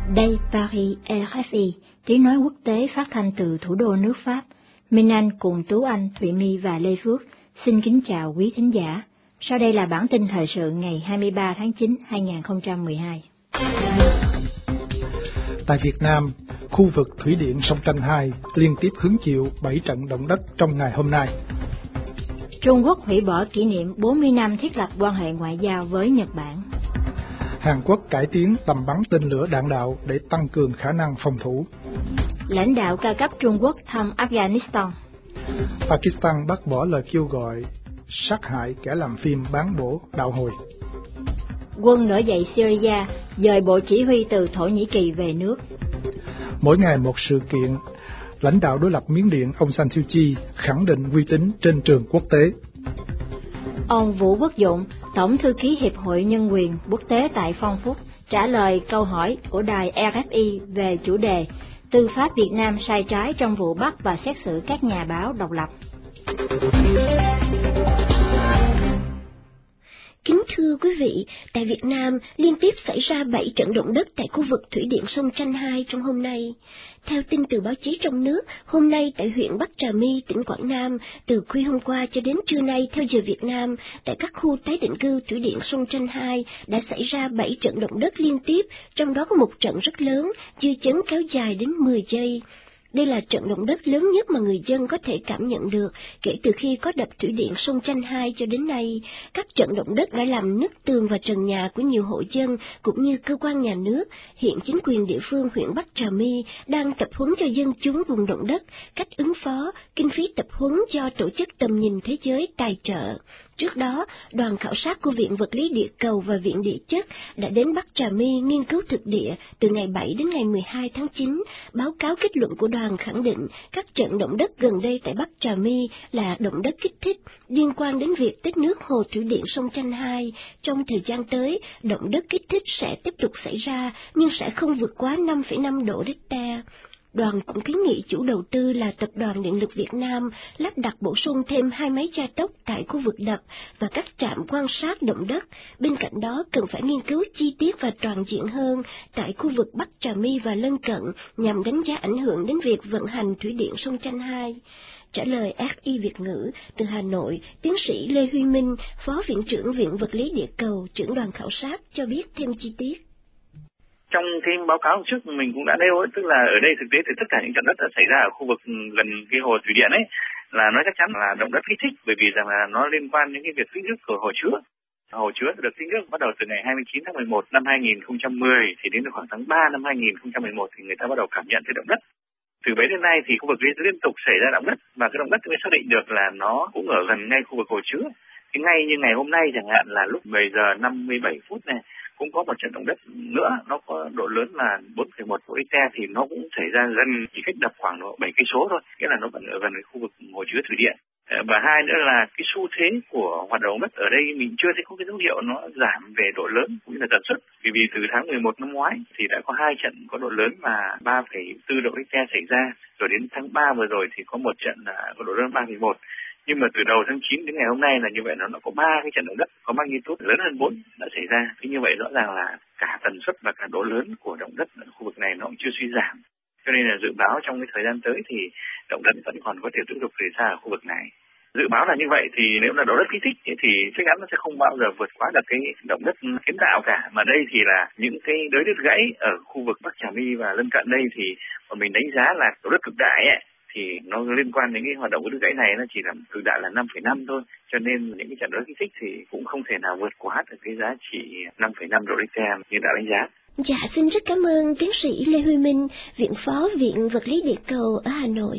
Đây Paris RFI, tiếng nói quốc tế phát thanh từ thủ đô nước Pháp. Minh Anh cùng Tú Anh, Thụy My và Lê Phước xin kính chào quý thính giả. Sau đây là bản tin thời sự ngày 23 tháng 9, 2012. Tại Việt Nam, khu vực thủy điện sông Tranh 2 liên tiếp hứng chịu 7 trận động đất trong ngày hôm nay. Trung Quốc hủy bỏ kỷ niệm 40 năm thiết lập quan hệ ngoại giao với Nhật Bản. Hàn Quốc cải tiến tầm bắn tên lửa đạn đạo để tăng cường khả năng phòng thủ. Lãnh đạo cao cấp Trung Quốc thăm Afghanistan. Pakistan bác bỏ lời kêu gọi sát hại kẻ làm phim bán bổ đạo hồi. Quân nổi dậy Syria dời bộ chỉ huy từ Thổ Nhĩ Kỳ về nước. Mỗi ngày một sự kiện, lãnh đạo đối lập Miến Điện ông San Suu Kyi khẳng định uy tín trên trường quốc tế. Ông Vũ Quốc Dụng, Tổng thư ký Hiệp hội Nhân quyền Quốc tế tại Phong Phúc, trả lời câu hỏi của đài RFI về chủ đề Tư pháp Việt Nam sai trái trong vụ bắt và xét xử các nhà báo độc lập. Kính thưa quý vị, tại Việt Nam liên tiếp xảy ra 7 trận động đất tại khu vực thủy điện sông Tranh 2 trong hôm nay. Theo tin từ báo chí trong nước, hôm nay tại huyện Bắc Trà My, tỉnh Quảng Nam, từ khuya hôm qua cho đến trưa nay theo giờ Việt Nam, tại các khu tái định cư thủy điện sông Tranh 2 đã xảy ra 7 trận động đất liên tiếp, trong đó có một trận rất lớn, dư chấn kéo dài đến 10 giây. Đây là trận động đất lớn nhất mà người dân có thể cảm nhận được kể từ khi có đập thủy điện sông Tranh 2 cho đến nay. Các trận động đất đã làm nứt tường và trần nhà của nhiều hộ dân cũng như cơ quan nhà nước. Hiện chính quyền địa phương huyện Bắc Trà My đang tập huấn cho dân chúng vùng động đất, cách ứng phó, kinh phí tập huấn do Tổ chức Tầm nhìn Thế giới tài trợ. Trước đó, đoàn khảo sát của Viện Vật lý Địa cầu và Viện Địa chất đã đến Bắc Trà My nghiên cứu thực địa từ ngày 7 đến ngày 12 tháng 9. Báo cáo kết luận của đoàn khẳng định các trận động đất gần đây tại Bắc Trà My là động đất kích thích liên quan đến việc tích nước hồ thủy điện sông Tranh 2. Trong thời gian tới, động đất kích thích sẽ tiếp tục xảy ra nhưng sẽ không vượt quá 5,5 độ Richter. Đoàn cũng kiến nghị chủ đầu tư là Tập đoàn Điện lực Việt Nam lắp đặt bổ sung thêm 2 máy gia tốc tại khu vực đập và các trạm quan sát động đất. Bên cạnh đó, cần phải nghiên cứu chi tiết và toàn diện hơn tại khu vực Bắc Trà My và lân cận nhằm đánh giá ảnh hưởng đến việc vận hành thủy điện sông Tranh 2. Trả lời FI Việt ngữ từ Hà Nội, tiến sĩ Lê Huy Minh, Phó Viện trưởng Viện Vật lý Địa cầu, trưởng đoàn khảo sát cho biết thêm chi tiết. Trong cái báo cáo trước mình cũng đã nêu ấy, tức là ở đây thực tế thì tất cả những trận đất đã xảy ra ở khu vực gần cái hồ thủy điện ấy là nó chắc chắn là động đất kích thích, bởi vì rằng là nó liên quan đến cái việc tích nước của hồ chứa. Hồ chứa được tích nước bắt đầu từ ngày 29 tháng 11 năm 2010 thì đến khoảng tháng 3 năm 2011 thì người ta bắt đầu cảm nhận thấy động đất. Từ bấy đến nay thì khu vực ấy liên tục xảy ra động đất và cái động đất mới xác định được là nó cũng ở gần ngay khu vực hồ chứa. Thì ngay như ngày hôm nay chẳng hạn là lúc 10 giờ 57 phút này cũng có một trận động đất nữa, nó có độ lớn là 4,1 độ Richter thì nó cũng xảy ra gần, chỉ cách đập khoảng độ 7 cây số thôi, nghĩa là nó vẫn ở gần cái khu vực hồ chứa thủy điện. Và hai nữa là cái xu thế của hoạt động đất ở đây mình chưa thấy có cái dấu hiệu nó giảm về độ lớn cũng như là tần suất, vì từ tháng 11 năm ngoái thì đã có 2 trận có độ lớn là 3,4 độ Richter xảy ra, rồi đến tháng 3 vừa rồi thì có một trận là có độ lớn 3,1. Nhưng mà từ đầu tháng 9 đến ngày hôm nay là như vậy, nó có 3 cái trận động đất có magnitude lớn hơn 4 đã xảy ra. Thế như vậy rõ ràng là cả tần suất và cả độ lớn của động đất ở khu vực này nó cũng chưa suy giảm. Cho nên là dự báo trong cái thời gian tới thì động đất vẫn còn có thể tiếp tục xảy ra ở khu vực này. Dự báo là như vậy thì nếu là động đất kích thích thì chắc chắn nó sẽ không bao giờ vượt quá được cái động đất kiến tạo cả. Mà đây thì là những cái đới đất gãy ở khu vực Bắc Trà My và lân cận đây thì mình đánh giá là động đất cực đại ấy, thì nó liên quan đến cái hoạt động của đứt gãy này nó chỉ là cực đại là 5,5 thôi, cho nên những cái trận động đất kích thích thì cũng không thể nào vượt quá được cái giá trị 5,5 độ Richter như đã đánh giá. Dạ, xin rất cảm ơn tiến sĩ Lê Huy Minh, Viện Phó Viện Vật lý Địa cầu ở Hà Nội.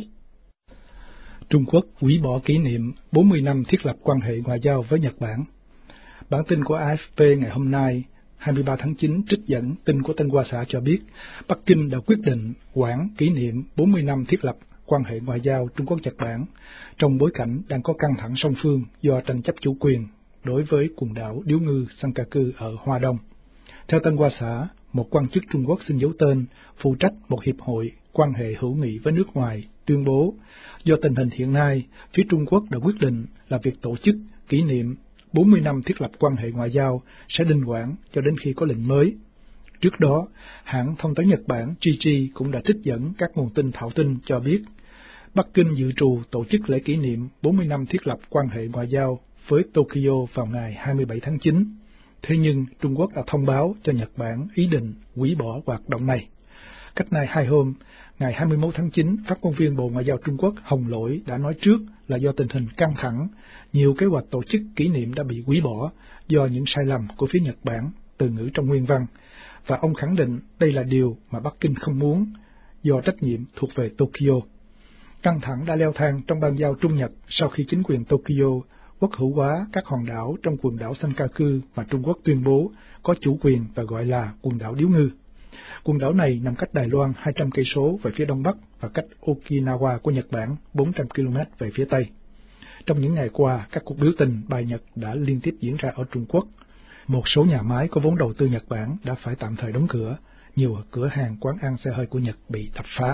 Trung Quốc hủy bỏ kỷ niệm 40 năm thiết lập quan hệ ngoại giao với Nhật Bản. Bản tin của AFP ngày hôm nay, 23 tháng 9 trích dẫn tin của Tân Hoa Xã cho biết, Bắc Kinh đã quyết định hoãn kỷ niệm 40 năm thiết lập quan hệ ngoại giao Trung Quốc-Nhật Bản trong bối cảnh đang có căng thẳng song phương do tranh chấp chủ quyền đối với quần đảo điếu ngư Senkaku ở Hoa Đông. Theo Tân Hoa Xã, một quan chức Trung Quốc xin giấu tên, phụ trách một hiệp hội quan hệ hữu nghị với nước ngoài, tuyên bố do tình hình hiện nay, phía Trung Quốc đã quyết định là việc tổ chức kỷ niệm 40 năm thiết lập quan hệ ngoại giao sẽ đình hoãn cho đến khi có lệnh mới. Trước đó, hãng thông tấn Nhật Bản Jiji cũng đã trích dẫn các nguồn tin thạo tin cho biết Bắc Kinh dự trù tổ chức lễ kỷ niệm 40 năm thiết lập quan hệ ngoại giao với Tokyo vào ngày 27 tháng 9. Thế nhưng Trung Quốc đã thông báo cho Nhật Bản ý định hủy bỏ hoạt động này. Cách nay 2 hôm, ngày 21 tháng 9, phát ngôn viên Bộ Ngoại giao Trung Quốc Hồng Lỗi đã nói trước là do tình hình căng thẳng, nhiều kế hoạch tổ chức kỷ niệm đã bị hủy bỏ do những sai lầm của phía Nhật Bản, từ ngữ trong nguyên văn, và ông khẳng định đây là điều mà Bắc Kinh không muốn, do trách nhiệm thuộc về Tokyo. Căng thẳng đã leo thang trong ban giao Trung Nhật sau khi chính quyền Tokyo quốc hữu hóa các hòn đảo trong quần đảo Senkaku mà Trung Quốc tuyên bố có chủ quyền và gọi là quần đảo Điếu Ngư. Quần đảo này nằm cách Đài Loan 200 cây số về phía đông bắc và cách Okinawa của Nhật Bản 400 km về phía tây. Trong những ngày qua, các cuộc biểu tình bài Nhật đã liên tiếp diễn ra ở Trung Quốc. Một số nhà máy có vốn đầu tư Nhật Bản đã phải tạm thời đóng cửa. Nhiều cửa hàng quán ăn xe hơi của Nhật bị đập phá.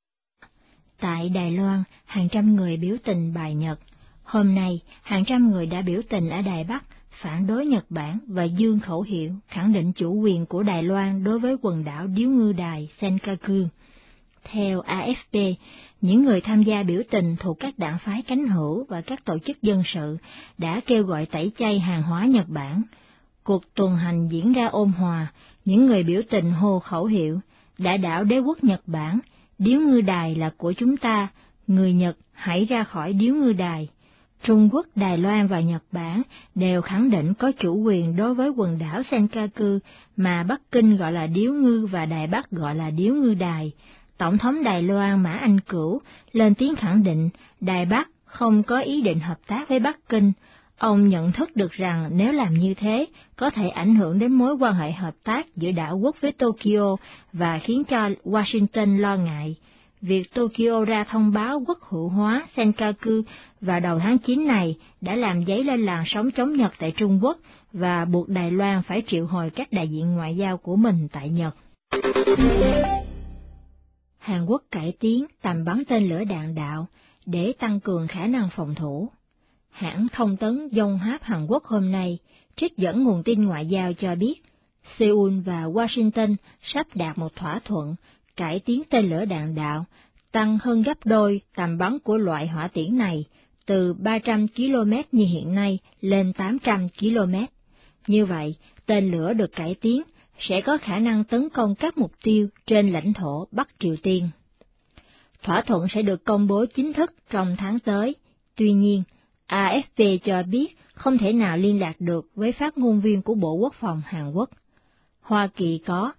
Tại Đài Loan, hàng trăm người biểu tình bài Nhật. Hôm nay, hàng trăm người đã biểu tình ở Đài Bắc, phản đối Nhật Bản và dương khẩu hiệu khẳng định chủ quyền của Đài Loan đối với quần đảo Điếu Ngư Đài Senkaku. Theo AFP, những người tham gia biểu tình thuộc các đảng phái cánh hữu và các tổ chức dân sự đã kêu gọi tẩy chay hàng hóa Nhật Bản. Cuộc tuần hành diễn ra ôn hòa, những người biểu tình hô khẩu hiệu, đã đảo đế quốc Nhật Bản, Điếu Ngư Đài là của chúng ta, người Nhật hãy ra khỏi Điếu Ngư Đài. Trung Quốc, Đài Loan và Nhật Bản đều khẳng định có chủ quyền đối với quần đảo Senkaku mà Bắc Kinh gọi là Điếu Ngư và Đài Bắc gọi là Điếu Ngư Đài. Tổng thống Đài Loan Mã Anh Cửu lên tiếng khẳng định Đài Bắc không có ý định hợp tác với Bắc Kinh. Ông nhận thức được rằng nếu làm như thế, có thể ảnh hưởng đến mối quan hệ hợp tác giữa đảo quốc với Tokyo và khiến cho Washington lo ngại. Việc Tokyo ra thông báo quốc hữu hóa Senkaku vào đầu tháng 9 này đã làm dấy lên làn sóng chống Nhật tại Trung Quốc và buộc Đài Loan phải triệu hồi các đại diện ngoại giao của mình tại Nhật. Hàn Quốc cải tiến tầm bắn tên lửa đạn đạo để tăng cường khả năng phòng thủ. Hãng thông tấn Yonhap Hàn Quốc hôm nay trích dẫn nguồn tin ngoại giao cho biết, Seoul và Washington sắp đạt một thỏa thuận cải tiến tên lửa đạn đạo, tăng hơn gấp đôi tầm bắn của loại hỏa tiễn này, từ 300 km như hiện nay lên 800 km. Như vậy, tên lửa được cải tiến sẽ có khả năng tấn công các mục tiêu trên lãnh thổ Bắc Triều Tiên. Thỏa thuận sẽ được công bố chính thức trong tháng tới. Tuy nhiên, AFP cho biết không thể nào liên lạc được với phát ngôn viên của Bộ Quốc phòng Hàn Quốc. Hoa Kỳ có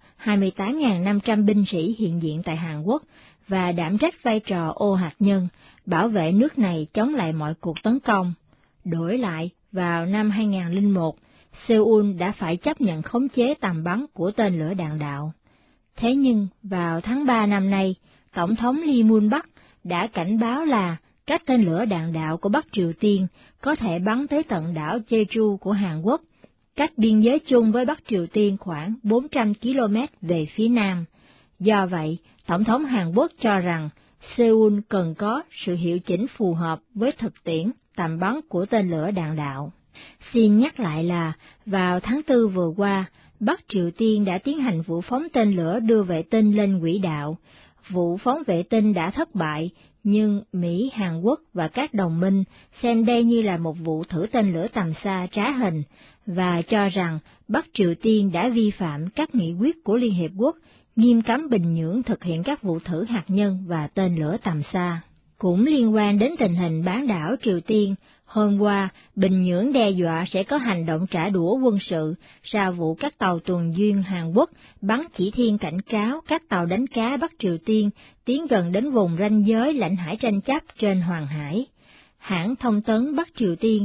28.500 binh sĩ hiện diện tại Hàn Quốc và đảm trách vai trò ô hạt nhân, bảo vệ nước này chống lại mọi cuộc tấn công. Đổi lại, vào năm 2001, Seoul đã phải chấp nhận khống chế tầm bắn của tên lửa đạn đạo. Thế nhưng, vào tháng 3 năm nay, Tổng thống Lee Myung-bak đã cảnh báo là các tên lửa đạn đạo của Bắc Triều Tiên có thể bắn tới tận đảo Jeju của Hàn Quốc, cách biên giới chung với Bắc Triều Tiên khoảng 400 km về phía nam. Do vậy, Tổng thống Hàn Quốc cho rằng Seoul cần có sự hiệu chỉnh phù hợp với thực tiễn tầm bắn của tên lửa đạn đạo. Xin nhắc lại là, vào tháng 4 vừa qua, Bắc Triều Tiên đã tiến hành vụ phóng tên lửa đưa vệ tinh lên quỹ đạo. Vụ phóng vệ tinh đã thất bại, nhưng Mỹ, Hàn Quốc và các đồng minh xem đây như là một vụ thử tên lửa tầm xa trá hình, và cho rằng Bắc Triều Tiên đã vi phạm các nghị quyết của Liên Hiệp Quốc, nghiêm cấm Bình Nhưỡng thực hiện các vụ thử hạt nhân và tên lửa tầm xa. Cũng liên quan đến tình hình bán đảo Triều Tiên, hôm qua, Bình Nhưỡng đe dọa sẽ có hành động trả đũa quân sự sau vụ các tàu tuần duyên Hàn Quốc bắn chỉ thiên cảnh cáo các tàu đánh cá Bắc Triều Tiên tiến gần đến vùng ranh giới lãnh hải tranh chấp trên Hoàng Hải. Hãng thông tấn Bắc Triều Tiên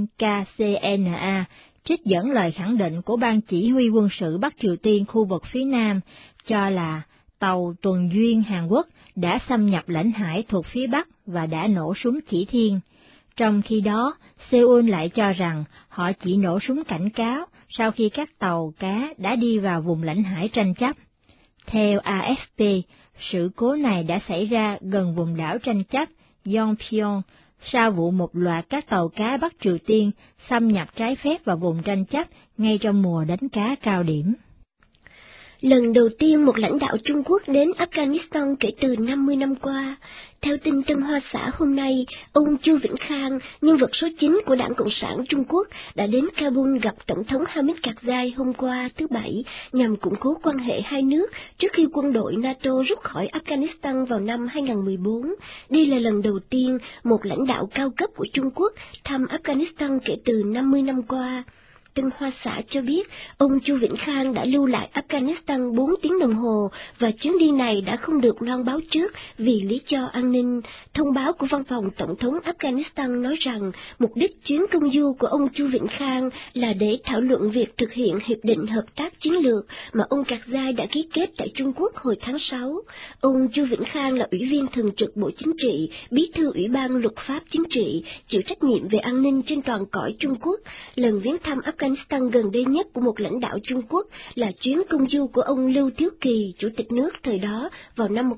KCNA trích dẫn lời khẳng định của Ban Chỉ huy quân sự Bắc Triều Tiên khu vực phía Nam, cho là tàu tuần duyên Hàn Quốc đã xâm nhập lãnh hải thuộc phía Bắc và đã nổ súng chỉ thiên. Trong khi đó, Seoul lại cho rằng họ chỉ nổ súng cảnh cáo sau khi các tàu cá đã đi vào vùng lãnh hải tranh chấp. Theo AFP, sự cố này đã xảy ra gần vùng đảo tranh chấp Yonpyeong sau vụ một loạt các tàu cá Bắc Triều Tiên xâm nhập trái phép vào vùng tranh chấp ngay trong mùa đánh cá cao điểm. Lần đầu tiên một lãnh đạo Trung Quốc đến Afghanistan kể từ 50 năm qua. Theo tin Tân Hoa Xã hôm nay, ông Chu Vĩnh Khang, nhân vật số 9 của Đảng Cộng sản Trung Quốc, đã đến Kabul gặp Tổng thống Hamid Karzai hôm qua thứ Bảy nhằm củng cố quan hệ hai nước trước khi quân đội NATO rút khỏi Afghanistan vào năm 2014. Đây là lần đầu tiên một lãnh đạo cao cấp của Trung Quốc thăm Afghanistan kể từ 50 năm qua. Tân Hoa Xã cho biết, ông Chu Vĩnh Khang đã lưu lại Afghanistan 4 tiếng đồng hồ và chuyến đi này đã không được loan báo trước vì lý do an ninh. Thông báo của văn phòng Tổng thống Afghanistan nói rằng mục đích chuyến công du của ông Chu Vĩnh Khang là để thảo luận việc thực hiện hiệp định hợp tác chiến lược mà ông Karzai đã ký kết tại Trung Quốc hồi tháng 6. Ông Chu Vĩnh Khang là ủy viên thường trực Bộ Chính trị, bí thư Ủy ban Luật pháp Chính trị, chịu trách nhiệm về an ninh trên toàn cõi Trung Quốc. Lần viếng thăm Afghanistan gần đây nhất của một lãnh đạo Trung Quốc là chuyến công du của ông Lưu Thiếu Kỳ, chủ tịch nước thời đó, vào năm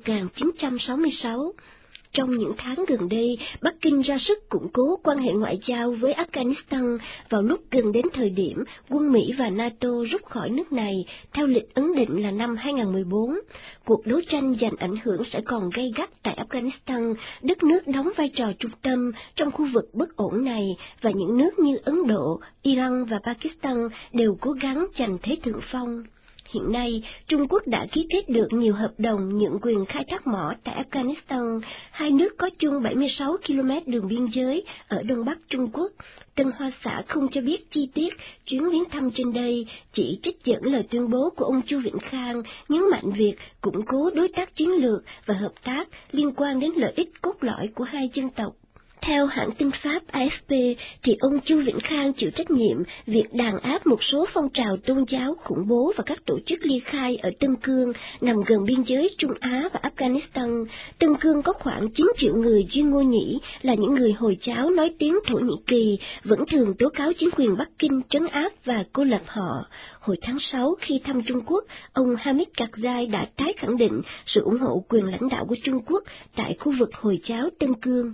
1966. Trong những tháng gần đây, Bắc Kinh ra sức củng cố quan hệ ngoại giao với Afghanistan vào lúc gần đến thời điểm quân Mỹ và NATO rút khỏi nước này, theo lịch ấn định là năm 2014. Cuộc đấu tranh giành ảnh hưởng sẽ còn gay gắt tại Afghanistan, đất nước đóng vai trò trung tâm trong khu vực bất ổn này, và những nước như Ấn Độ, Iran và Pakistan đều cố gắng giành thế thượng phong. Hiện nay, Trung Quốc đã ký kết được nhiều hợp đồng nhượng quyền khai thác mỏ tại Afghanistan. Hai nước có chung 76 km đường biên giới ở Đông Bắc Trung Quốc. Tân Hoa Xã không cho biết chi tiết chuyến viếng thăm trên đây, chỉ trích dẫn lời tuyên bố của ông Chu Vĩnh Khang, nhấn mạnh việc củng cố đối tác chiến lược và hợp tác liên quan đến lợi ích cốt lõi của hai dân tộc. Theo hãng tin Pháp AFP, thì ông Chu Vĩnh Khang chịu trách nhiệm việc đàn áp một số phong trào tôn giáo khủng bố và các tổ chức ly khai ở Tân Cương, nằm gần biên giới Trung Á và Afghanistan. Tân Cương có khoảng 9 triệu người duy ngô nhĩ, là những người Hồi giáo nói tiếng Thổ Nhĩ Kỳ, vẫn thường tố cáo chính quyền Bắc Kinh trấn áp và cô lập họ. Hồi tháng 6, khi thăm Trung Quốc, ông Hamid Karzai đã tái khẳng định sự ủng hộ quyền lãnh đạo của Trung Quốc tại khu vực Hồi giáo Tân Cương.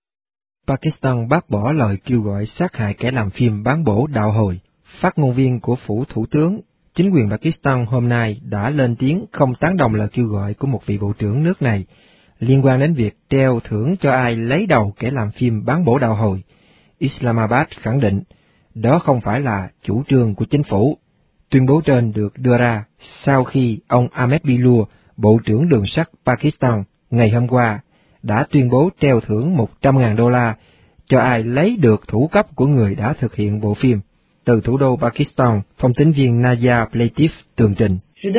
Pakistan bác bỏ lời kêu gọi sát hại kẻ làm phim bán bổ đạo hồi. Phát ngôn viên của phủ thủ tướng, chính quyền Pakistan hôm nay đã lên tiếng không tán đồng lời kêu gọi của một vị bộ trưởng nước này liên quan đến việc treo thưởng cho ai lấy đầu kẻ làm phim bán bổ đạo hồi. Islamabad khẳng định đó không phải là chủ trương của chính phủ. Tuyên bố trên được đưa ra sau khi ông Ahmed Bilur, Bộ trưởng Đường sắt Pakistan, ngày hôm qua đã tuyên bố treo thưởng $100,000 cho ai lấy được thủ cấp của người đã thực hiện bộ phim. Từ thủ đô Pakistan, thông tín viên Nadia Platif tường trình. Chính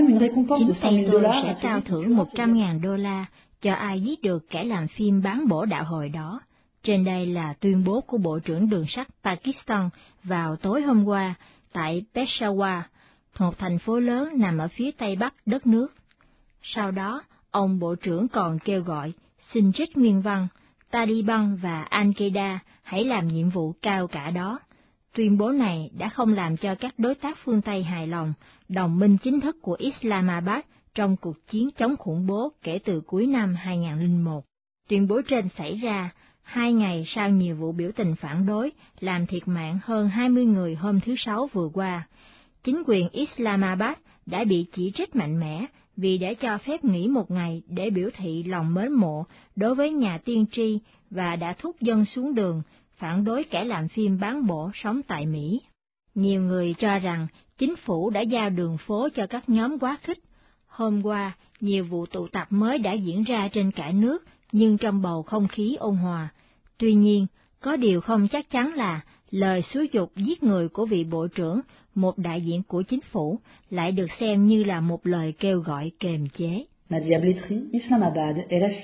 tay tôi sẽ trao thưởng $100,000 cho ai giết được kẻ làm phim bán bổ đạo hồi đó. Trên đây là tuyên bố của Bộ trưởng Đường sắt Pakistan vào tối hôm qua tại Peshawar, một thành phố lớn nằm ở phía tây bắc đất nước. Sau đó, ông Bộ trưởng còn kêu gọi xin trích nguyên văn, Taliban và Al-Qaeda hãy làm nhiệm vụ cao cả đó. Tuyên bố này đã không làm cho các đối tác phương Tây hài lòng, đồng minh chính thức của Islamabad trong cuộc chiến chống khủng bố kể từ cuối năm 2001. Tuyên bố trên xảy ra 2 ngày sau nhiều vụ biểu tình phản đối, làm thiệt mạng hơn 20 người hôm thứ Sáu vừa qua. Chính quyền Islamabad đã bị chỉ trích mạnh mẽ vì đã cho phép nghỉ một ngày để biểu thị lòng mến mộ đối với nhà tiên tri và đã thúc dân xuống đường phản đối kẻ làm phim bán bổ sống tại Mỹ. Nhiều người cho rằng chính phủ đã giao đường phố cho các nhóm quá khích. Hôm qua, nhiều vụ tụ tập mới đã diễn ra trên cả nước, nhưng trong bầu không khí ôn hòa. Tuy nhiên, có điều không chắc chắn là lời xúi giục giết người của vị bộ trưởng, một đại diện của chính phủ, lại được xem như là một lời kêu gọi kiềm chế. Nadia Platif, Islamabad, RFI.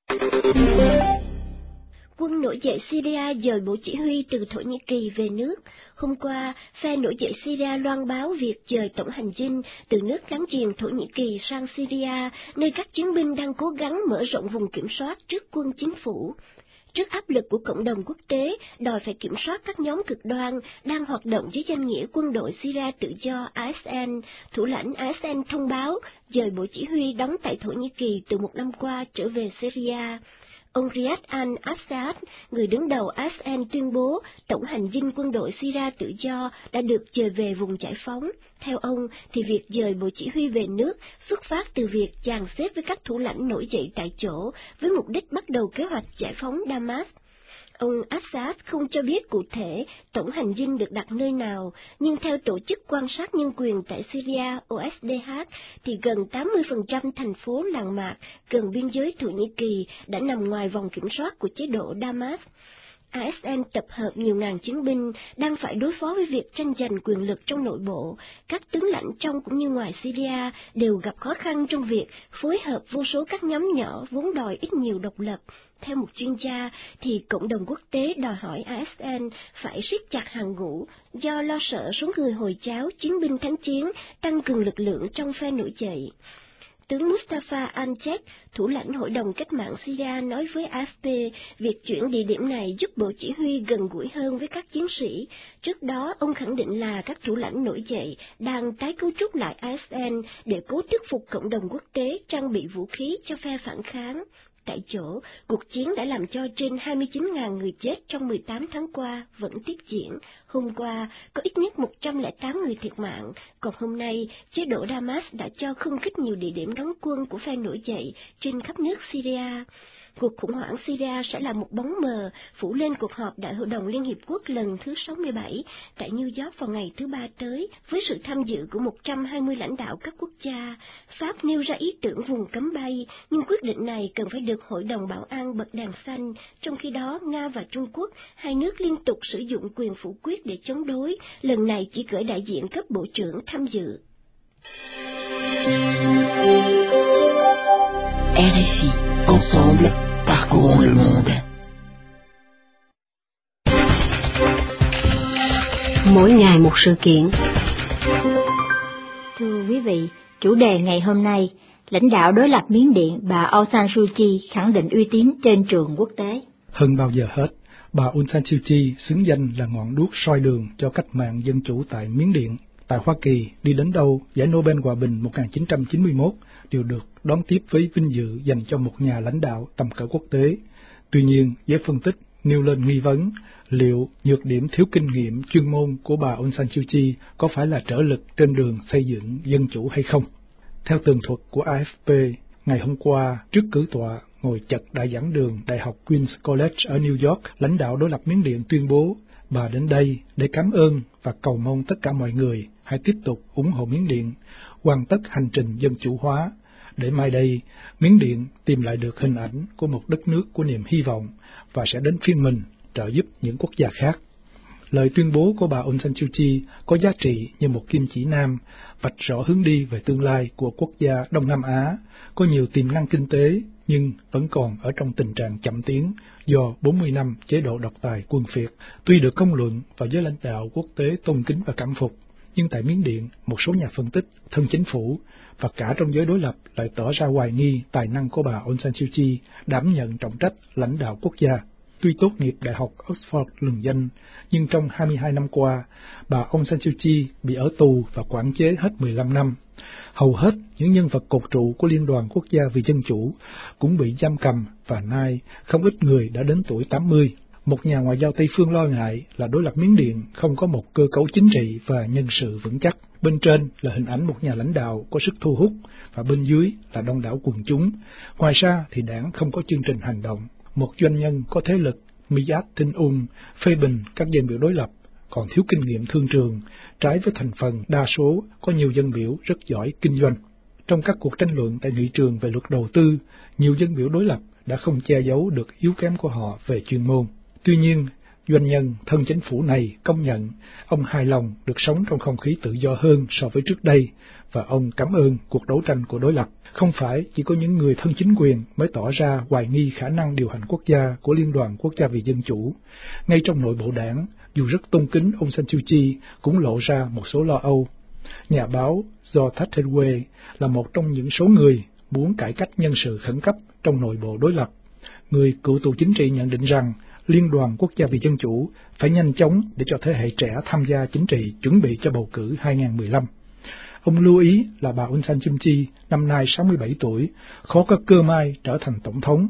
Quân nổi dậy Syria dời bộ chỉ huy từ Thổ Nhĩ Kỳ về nước. Hôm qua, phe nổi dậy Syria loan báo việc dời tổng hành dinh từ nước láng giềng Thổ Nhĩ Kỳ sang Syria, nơi các chiến binh đang cố gắng mở rộng vùng kiểm soát trước quân chính phủ. Trước áp lực của cộng đồng quốc tế đòi phải kiểm soát các nhóm cực đoan đang hoạt động dưới danh nghĩa quân đội Syria tự do ISN, thủ lãnh ISN thông báo dời bộ chỉ huy đóng tại Thổ Nhĩ Kỳ từ một năm qua trở về Syria. ông Riyad al-Assad, người đứng đầu ISN, tuyên bố tổng hành dinh quân đội Syria tự do đã được dời về vùng giải phóng. Theo ông, thì việc dời bộ chỉ huy về nước xuất phát từ việc dàn xếp với các thủ lãnh nổi dậy tại chỗ với mục đích bắt đầu kế hoạch giải phóng Damas. Ông Assad không cho biết cụ thể tổng hành dinh được đặt nơi nào, nhưng theo Tổ chức Quan sát Nhân quyền tại Syria OSDH, thì gần 80% thành phố làng mạc gần biên giới Thổ Nhĩ Kỳ đã nằm ngoài vòng kiểm soát của chế độ Damas. ISN tập hợp nhiều ngàn chiến binh đang phải đối phó với việc tranh giành quyền lực trong nội bộ. Các tướng lãnh trong cũng như ngoài Syria đều gặp khó khăn trong việc phối hợp vô số các nhóm nhỏ vốn đòi ít nhiều độc lập. Theo một chuyên gia, thì cộng đồng quốc tế đòi hỏi ISN phải siết chặt hàng ngũ do lo sợ số người Hồi giáo chiến binh thánh chiến tăng cường lực lượng trong phe nổi dậy. Tướng Mustafa al-Chek, thủ lãnh Hội đồng Cách mạng Syria, nói với AFP việc chuyển địa điểm này giúp bộ chỉ huy gần gũi hơn với các chiến sĩ. Trước đó, ông khẳng định là các thủ lãnh nổi dậy đang tái cấu trúc lại ISN để cố thuyết phục cộng đồng quốc tế trang bị vũ khí cho phe phản kháng. Tại chỗ, cuộc chiến đã làm cho trên 29.000 người chết trong 18 tháng qua vẫn tiếp diễn. Hôm qua, có ít nhất 108 người thiệt mạng, còn hôm nay, chế độ Damas đã cho không kích nhiều địa điểm đóng quân của phe nổi dậy trên khắp nước Syria. Cuộc khủng hoảng Syria sẽ là một bóng mờ phủ lên cuộc họp Đại hội đồng Liên Hiệp Quốc lần thứ 67 tại New York vào ngày thứ Ba tới, với sự tham dự của 120 lãnh đạo các quốc gia. Pháp nêu ra ý tưởng vùng cấm bay, nhưng quyết định này cần phải được Hội đồng Bảo an bật đèn xanh. Trong khi đó, Nga và Trung Quốc, hai nước liên tục sử dụng quyền phủ quyết để chống đối, lần này chỉ cử đại diện cấp bộ trưởng tham dự. RFI, ensemble, parcourons le monde. Mỗi ngày một sự kiện. Thưa quý vị, chủ đề ngày hôm nay, lãnh đạo đối lập Miến Điện bà Aung San Suu Kyi khẳng định uy tín trên trường quốc tế. Hơn bao giờ hết, bà Aung San Suu Kyi xứng danh là ngọn đuốc soi đường cho cách mạng dân chủ tại Miến Điện. Tại Hoa Kỳ, đi đến đâu, giải Nobel Hòa bình 1991 đều được đón tiếp với vinh dự dành cho một nhà lãnh đạo tầm cỡ quốc tế. Tuy nhiên, giới phân tích nêu lên nghi vấn liệu nhược điểm thiếu kinh nghiệm chuyên môn của bà Aung San Suu Kyi có phải là trở lực trên đường xây dựng dân chủ hay không. Theo tường thuật của AFP, ngày hôm qua, trước cử tọa ngồi chật đại giảng đường Đại học Queen's College ở New York, lãnh đạo đối lập Miến Điện tuyên bố bà đến đây để cảm ơn và cầu mong tất cả mọi người hãy tiếp tục ủng hộ Miến Điện, hoàn tất hành trình dân chủ hóa, để mai đây Miến Điện tìm lại được hình ảnh của một đất nước của niềm hy vọng và sẽ đến phiên mình trợ giúp những quốc gia khác. Lời tuyên bố của bà Aung San Suu Kyi có giá trị như một kim chỉ nam, vạch rõ hướng đi về tương lai của quốc gia Đông Nam Á, có nhiều tiềm năng kinh tế nhưng vẫn còn ở trong tình trạng chậm tiến do 40 năm chế độ độc tài quân phiệt. Tuy được công luận và giới lãnh đạo quốc tế tôn kính và cảm phục, nhưng tại Miến Điện, một số nhà phân tích, thân chính phủ và cả trong giới đối lập lại tỏ ra hoài nghi tài năng của bà Aung San Suu Kyi đảm nhận trọng trách lãnh đạo quốc gia. Tuy tốt nghiệp Đại học Oxford lừng danh, nhưng trong 22 năm qua, bà Aung San Suu Kyi bị ở tù và quản chế hết 15 năm. Hầu hết những nhân vật cột trụ của Liên đoàn Quốc gia vì Dân chủ cũng bị giam cầm và nay không ít người đã đến tuổi 80. Một nhà ngoại giao Tây phương lo ngại là đối lập Miến Điện không có một cơ cấu chính trị và nhân sự vững chắc. Bên trên là hình ảnh một nhà lãnh đạo có sức thu hút và bên dưới là đông đảo quần chúng. Ngoài ra thì đảng không có chương trình hành động. Một doanh nhân có thế lực, Miyat Tin phê bình các dân biểu đối lập còn thiếu kinh nghiệm thương trường, trái với thành phần đa số có nhiều dân biểu rất giỏi kinh doanh. Trong các cuộc tranh luận tại nghị trường về luật đầu tư, nhiều dân biểu đối lập đã không che giấu được yếu kém của họ về chuyên môn. Tuy nhiên, doanh nhân thân chính phủ này công nhận ông hài lòng được sống trong không khí tự do hơn so với trước đây, và ông cảm ơn cuộc đấu tranh của đối lập. Không phải chỉ có những người thân chính quyền mới tỏ ra hoài nghi khả năng điều hành quốc gia của Liên đoàn Quốc gia vì Dân chủ. Ngay trong nội bộ đảng, dù rất tôn kính ông San Suu Kyi cũng lộ ra một số lo âu. Nhà báo Do Thatchedway là một trong những số người muốn cải cách nhân sự khẩn cấp trong nội bộ đối lập. Người cựu tù chính trị nhận định rằng Liên đoàn Quốc gia vì Dân chủ phải nhanh chóng để cho thế hệ trẻ tham gia chính trị chuẩn bị cho bầu cử 2015. Ông lưu ý là bà Aung San Suu Kyi năm nay 67 tuổi, khó có cơ may trở thành tổng thống.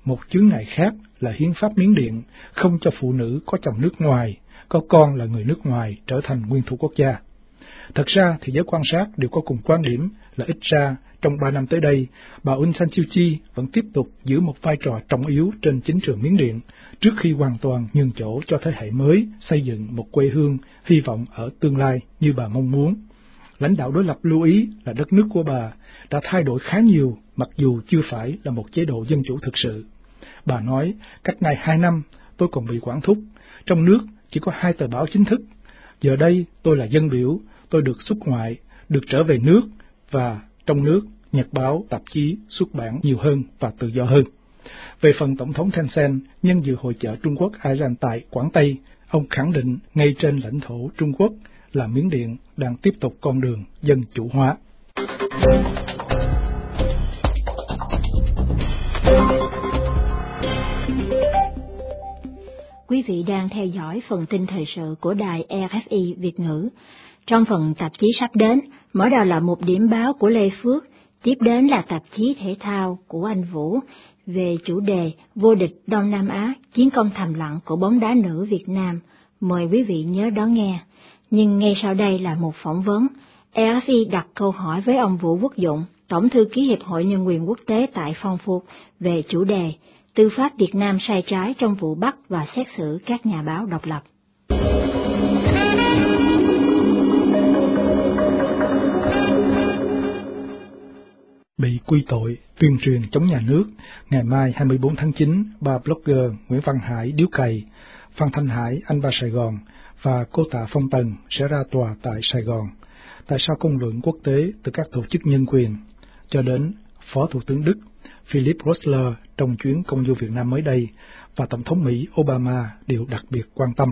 Một chướng ngại khác là hiến pháp Miến Điện không cho phụ nữ có chồng nước ngoài, có con là người nước ngoài trở thành nguyên thủ quốc gia. Thật ra thì giới quan sát đều có cùng quan điểm là ít ra trong 3 năm tới đây, bà Aung San Suu Kyi vẫn tiếp tục giữ một vai trò trọng yếu trên chính trường Miến Điện trước khi hoàn toàn nhường chỗ cho thế hệ mới xây dựng một quê hương hy vọng ở tương lai như bà mong muốn. Lãnh đạo đối lập lưu ý là đất nước của bà đã thay đổi khá nhiều mặc dù chưa phải là một chế độ dân chủ thực sự. Bà nói, cách nay 2 năm tôi còn bị quản thúc, trong nước chỉ có 2 tờ báo chính thức. Giờ đây tôi là dân biểu, tôi được xuất ngoại, được trở về nước và trong nước, nhật báo, tạp chí, xuất bản nhiều hơn và tự do hơn. Về phần Tổng thống Thein Sein, nhân dự hội chợ Trung Quốc Ireland tại Quảng Tây, ông khẳng định ngay trên lãnh thổ Trung Quốc là Miến Điện đang tiếp tục con đường dân chủ hóa. Quý vị đang theo dõi phần tin thời sự của đài RFI Việt ngữ. Trong phần tạp chí sắp đến, mở đầu là một điểm báo của Lê Phước, tiếp đến là tạp chí thể thao của anh Vũ về chủ đề vô địch Đông Nam Á, chiến công thầm lặng của bóng đá nữ Việt Nam. Mời quý vị nhớ đón nghe. Nhưng ngay sau đây là một phỏng vấn. RFI đặt câu hỏi với ông Vũ Quốc Dụng, Tổng thư ký Hiệp hội Nhân quyền Quốc tế tại Frankfurt về chủ đề Tư pháp Việt Nam sai trái trong vụ bắt và xét xử các nhà báo độc lập. Bị quy tội tuyên truyền chống nhà nước, ngày mai 24 tháng 9, 3 blogger Nguyễn Văn Hải, Điếu Cày, Phan Thanh Hải, Anh Ba Sài Gòn và cô Tạ Phong Tần sẽ ra tòa tại Sài Gòn. Tại sao công luận quốc tế từ các tổ chức nhân quyền cho đến Phó Thủ tướng Đức Philip Rosler trong chuyến công du Việt Nam mới đây và Tổng thống Mỹ Obama đều đặc biệt quan tâm.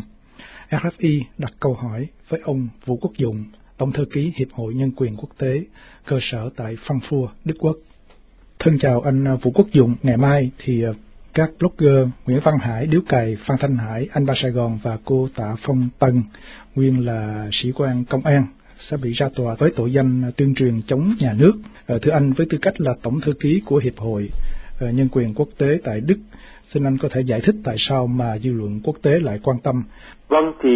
RFI đặt câu hỏi với ông Vũ Quốc Dụng, Tổng thư ký Hiệp hội Nhân quyền Quốc tế, cơ sở tại Frankfurt, Đức Quốc. Thân chào anh Vũ Quốc Dụng. Ngày mai thì các blogger Nguyễn Văn Hải, Điếu Cày, Phan Thanh Hải, Anh Ba Sài Gòn và cô Tạ Phong Tần, nguyên là sĩ quan công an, sẽ bị ra tòa với tội danh tuyên truyền chống nhà nước. Thưa anh, với tư cách là Tổng thư ký của Hiệp hội Nhân quyền Quốc tế tại Đức, xin anh có thể giải thích tại sao mà dư luận quốc tế lại quan tâm? Vâng, thì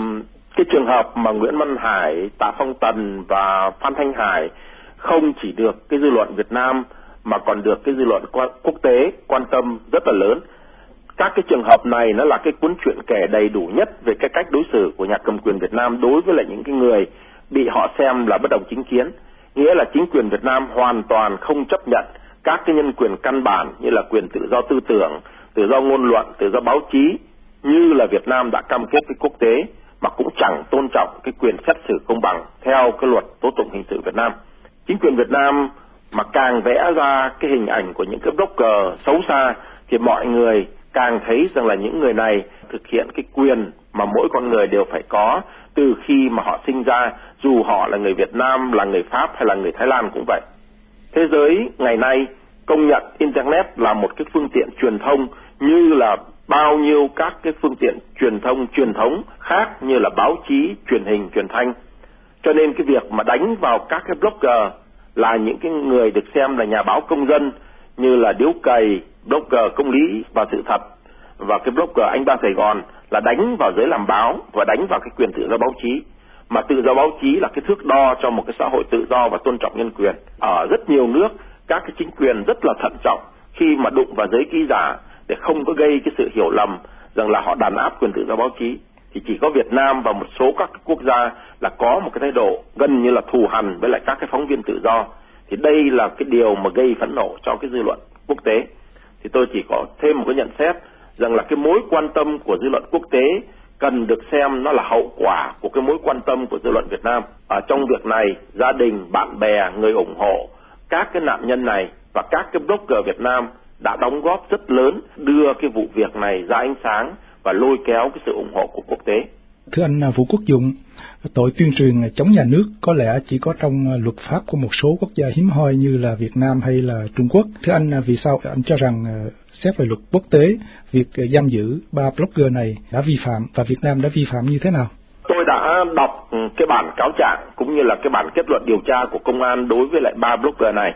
cái trường hợp mà Nguyễn Văn Hải, Tạ Phong Tần và Phan Thanh Hải không chỉ được cái dư luận Việt Nam mà còn được cái dư luận quốc tế quan tâm rất là lớn. Các cái trường hợp này nó là cái cuốn truyện kể đầy đủ nhất về cái cách đối xử của nhà cầm quyền Việt Nam đối với lại những cái người bị họ xem là bất đồng chính kiến. Nghĩa là chính quyền Việt Nam hoàn toàn không chấp nhận các cái nhân quyền căn bản như là quyền tự do tư tưởng, tự do ngôn luận, tự do báo chí như là Việt Nam đã cam kết với quốc tế, mà cũng chẳng tôn trọng cái quyền xét xử công bằng theo cái luật tố tụng hình sự Việt Nam. Chính quyền Việt Nam mà càng vẽ ra cái hình ảnh của những cái blogger xấu xa thì mọi người càng thấy rằng là những người này thực hiện cái quyền mà mỗi con người đều phải có từ khi mà họ sinh ra, dù họ là người Việt Nam, là người Pháp hay là người Thái Lan cũng vậy. Thế giới ngày nay công nhận Internet là một cái phương tiện truyền thông như là bao nhiêu các cái phương tiện truyền thông truyền thống khác như là báo chí, truyền hình, truyền thanh. Cho nên cái việc mà đánh vào các cái blogger là những cái người được xem là nhà báo công dân như là Điếu Cày, blogger Công lý và Sự thật, và cái blogger Anh Ba Sài Gòn là đánh vào giới làm báo và đánh vào cái quyền tự do báo chí. Mà tự do báo chí là cái thước đo cho một cái xã hội tự do và tôn trọng nhân quyền. Ở rất nhiều nước, các cái chính quyền rất là thận trọng khi mà đụng vào giới ký giả để không có gây cái sự hiểu lầm rằng là họ đàn áp quyền tự do báo chí. Thì chỉ có Việt Nam và một số các quốc gia là có một cái thái độ gần như là thù hằn với lại các cái phóng viên tự do. Thì đây là cái điều mà gây phẫn nộ cho cái dư luận quốc tế. Thì tôi chỉ có thêm một cái nhận xét rằng là cái mối quan tâm của dư luận quốc tế cần được xem nó là hậu quả của cái mối quan tâm của dư luận Việt Nam. Ở trong việc này, gia đình, bạn bè, người ủng hộ các cái nạn nhân này và các cái blogger Việt Nam đã đóng góp rất lớn đưa cái vụ việc này ra ánh sáng và lôi kéo cái sự ủng hộ của quốc tế. Thưa anh Vũ Quốc Dụng, tội tuyên truyền chống nhà nước có lẽ chỉ có trong luật pháp của một số quốc gia hiếm hoi như là Việt Nam hay là Trung Quốc. Thưa anh, vì sao anh cho rằng xét về luật quốc tế, việc giam giữ 3 blogger này đã vi phạm và Việt Nam đã vi phạm như thế nào? Tôi đã đọc cái bản cáo trạng cũng như là cái bản kết luận điều tra của công an đối với lại 3 blogger này.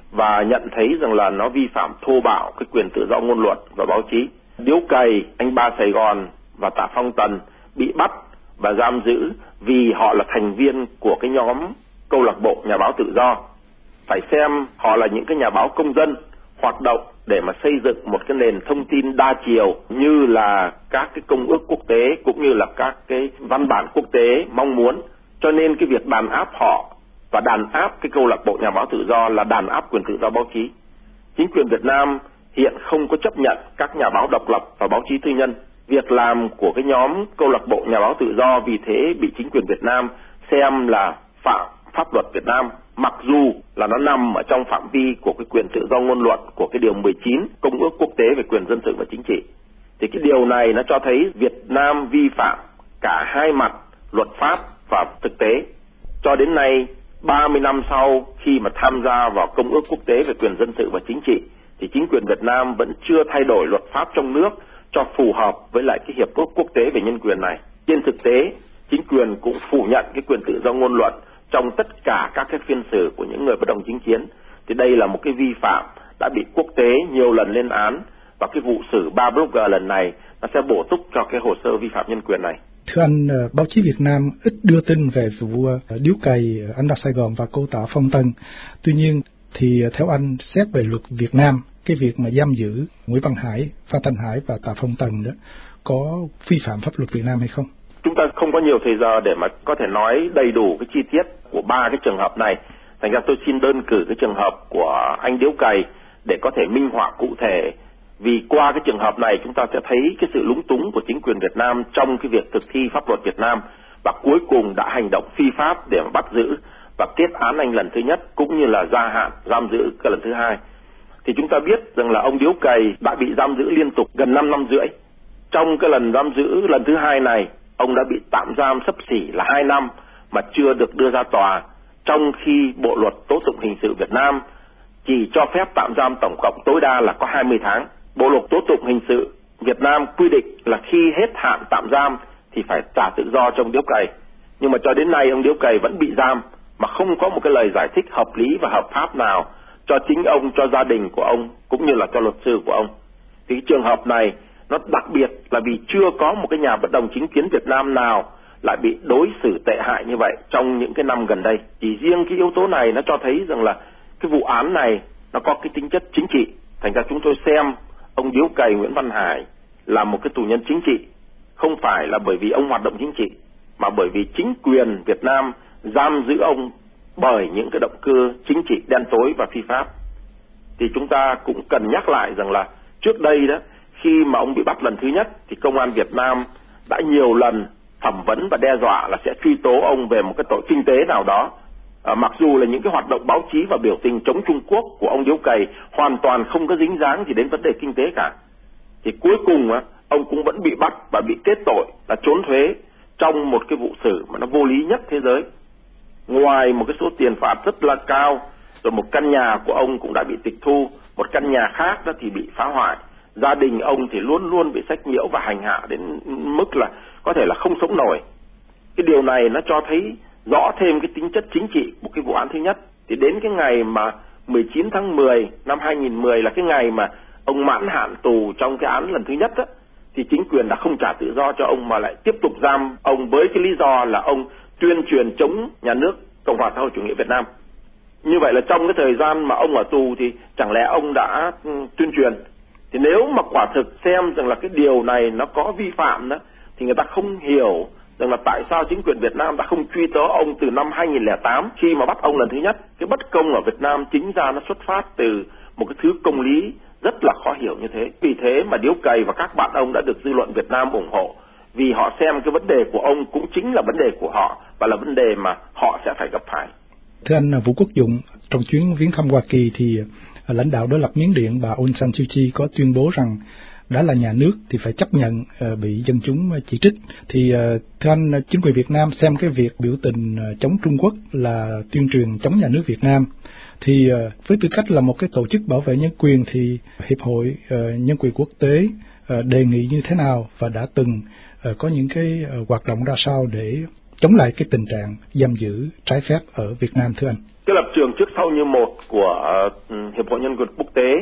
và nhận thấy rằng là nó vi phạm thô bạo cái quyền tự do ngôn luận và báo chí. Điếu Cày, anh Ba Sài Gòn và Tạ Phong Tần bị bắt và giam giữ vì họ là thành viên của cái nhóm câu lạc bộ nhà báo tự do. Phải xem họ là những cái nhà báo công dân hoạt động để mà xây dựng một cái nền thông tin đa chiều như là các cái công ước quốc tế cũng như là các cái văn bản quốc tế mong muốn. Cho nên cái việc đàn áp họ và đàn áp cái câu lạc bộ nhà báo tự do là đàn áp quyền tự do báo chí. Chính quyền Việt Nam hiện không có chấp nhận các nhà báo độc lập và báo chí tư nhân. Việc làm của cái nhóm câu lạc bộ nhà báo tự do vì thế bị chính quyền Việt Nam xem là phạm pháp luật Việt Nam, mặc dù là nó nằm ở trong phạm vi của cái quyền tự do ngôn luận của cái điều 19 Công ước Quốc tế về quyền dân sự và chính trị. Thì cái điều này nó cho thấy Việt Nam vi phạm cả hai mặt luật pháp và thực tế. Cho đến nay, 30 năm sau khi mà tham gia vào Công ước Quốc tế về quyền dân sự và chính trị, thì chính quyền Việt Nam vẫn chưa thay đổi luật pháp trong nước cho phù hợp với lại cái hiệp ước quốc tế về nhân quyền này. Trên thực tế, chính quyền cũng phủ nhận cái quyền tự do ngôn luận trong tất cả các cái phiên xử của những người bất đồng chính kiến. Thì đây là một cái vi phạm đã bị quốc tế nhiều lần lên án, và cái vụ xử 3 blogger lần này nó sẽ bổ túc cho cái hồ sơ vi phạm nhân quyền này. Thưa anh, báo chí Việt Nam ít đưa tin về vụ Điếu Cày, anh Ba Sài Gòn và cô Tạ Phong Tần. Tuy nhiên thì theo anh, xét về luật Việt Nam, cái việc mà giam giữ Nguyễn Văn Hải, Phan Thanh Hải và Tạ Phong Tần đó có vi phạm pháp luật Việt Nam hay không? Chúng ta không có nhiều thời giờ để mà có thể nói đầy đủ cái chi tiết của ba cái trường hợp này. Thành ra tôi xin đơn cử cái trường hợp của anh Điếu Cày để có thể minh họa cụ thể. Vì qua cái trường hợp này chúng ta sẽ thấy cái sự lúng túng của chính quyền Việt Nam trong cái việc thực thi pháp luật Việt Nam, và cuối cùng đã hành động phi pháp để mà bắt giữ và kết án anh lần thứ nhất cũng như là gia hạn giam giữ cái lần thứ hai. Thì chúng ta biết rằng là ông Điếu Cày đã bị giam giữ liên tục gần 5 năm rưỡi. Trong cái lần giam giữ lần thứ hai này, ông đã bị tạm giam xấp xỉ là 2 năm mà chưa được đưa ra tòa, trong khi Bộ luật tố tụng hình sự Việt Nam chỉ cho phép tạm giam tổng cộng tối đa là có 20 tháng. Bộ luật tố tụng hình sự Việt Nam quy định là khi hết hạn tạm giam thì phải trả tự do cho ông Điếu Cày. Nhưng mà cho đến nay ông Điếu Cày vẫn bị giam mà không có một cái lời giải thích hợp lý và hợp pháp nào cho chính ông, cho gia đình của ông cũng như là cho luật sư của ông. Thì cái trường hợp này nó đặc biệt là vì chưa có một cái nhà bất đồng chính kiến Việt Nam nào lại bị đối xử tệ hại như vậy trong những cái năm gần đây. Chỉ riêng cái yếu tố này nó cho thấy rằng là cái vụ án này nó có cái tính chất chính trị. Thành ra chúng tôi xem ông Điếu Cày Nguyễn Văn Hải là một cái tù nhân chính trị, không phải là bởi vì ông hoạt động chính trị, mà bởi vì chính quyền Việt Nam giam giữ ông bởi những cái động cơ chính trị đen tối và phi pháp. Thì chúng ta cũng cần nhắc lại rằng là trước đây đó, khi mà ông bị bắt lần thứ nhất thì công an Việt Nam đã nhiều lần thẩm vấn và đe dọa là sẽ truy tố ông về một cái tội kinh tế nào đó. Mặc dù là những cái hoạt động báo chí và biểu tình chống Trung Quốc của ông Điếu Cày hoàn toàn không có dính dáng gì đến vấn đề kinh tế cả. Thì cuối cùng ông cũng vẫn bị bắt và bị kết tội là trốn thuế trong một cái vụ xử mà nó vô lý nhất thế giới. Ngoài một cái số tiền phạt rất là cao, rồi một căn nhà của ông cũng đã bị tịch thu, một căn nhà khác đó thì bị phá hoại. Gia đình ông thì luôn luôn bị sách nhiễu và hành hạ đến mức là có thể là không sống nổi. Cái điều này nó cho thấy rõ thêm cái tính chất chính trị của cái vụ án thứ nhất. Thì đến cái ngày mà 19 tháng 10 năm 2010 là cái ngày mà ông mãn hạn tù trong cái án lần thứ nhất đó, thì chính quyền đã không trả tự do cho ông mà lại tiếp tục giam ông với cái lý do là ông tuyên truyền chống nhà nước Cộng hòa xã hội chủ nghĩa Việt Nam. Như vậy là trong cái thời gian mà ông ở tù thì chẳng lẽ ông đã tuyên truyền. Thì nếu mà quả thực xem rằng là cái điều này nó có vi phạm đó, thì người ta không hiểu rằng là tại sao chính quyền Việt Nam đã không truy tố ông từ năm 2008 khi mà bắt ông lần thứ nhất. Cái bất công ở Việt Nam chính ra nó xuất phát từ một cái thứ công lý rất là khó hiểu như thế. Vì thế mà Điếu Cày và các bạn ông đã được dư luận Việt Nam ủng hộ, vì họ xem cái vấn đề của ông cũng chính là vấn đề của họ và là vấn đề mà họ sẽ phải gặp phải. Thưa anh Vũ Quốc Dụng, trong chuyến viếng thăm Hoa Kỳ thì lãnh đạo đối lập Miến Điện bà Aung San Suu Kyi có tuyên bố rằng đã là nhà nước thì phải chấp nhận bị dân chúng chỉ trích. Thì thưa anh, chính quyền Việt Nam xem cái việc biểu tình chống Trung Quốc là tuyên truyền chống nhà nước Việt Nam, thì với tư cách là một cái tổ chức bảo vệ nhân quyền thì Hiệp hội Nhân quyền Quốc tế đề nghị như thế nào và đã từng có những cái hoạt động ra sao để chống lại cái tình trạng giam giữ trái phép ở Việt Nam thưa anh? Cái lập trường trước sau như một của Hiệp hội Nhân quyền Quốc tế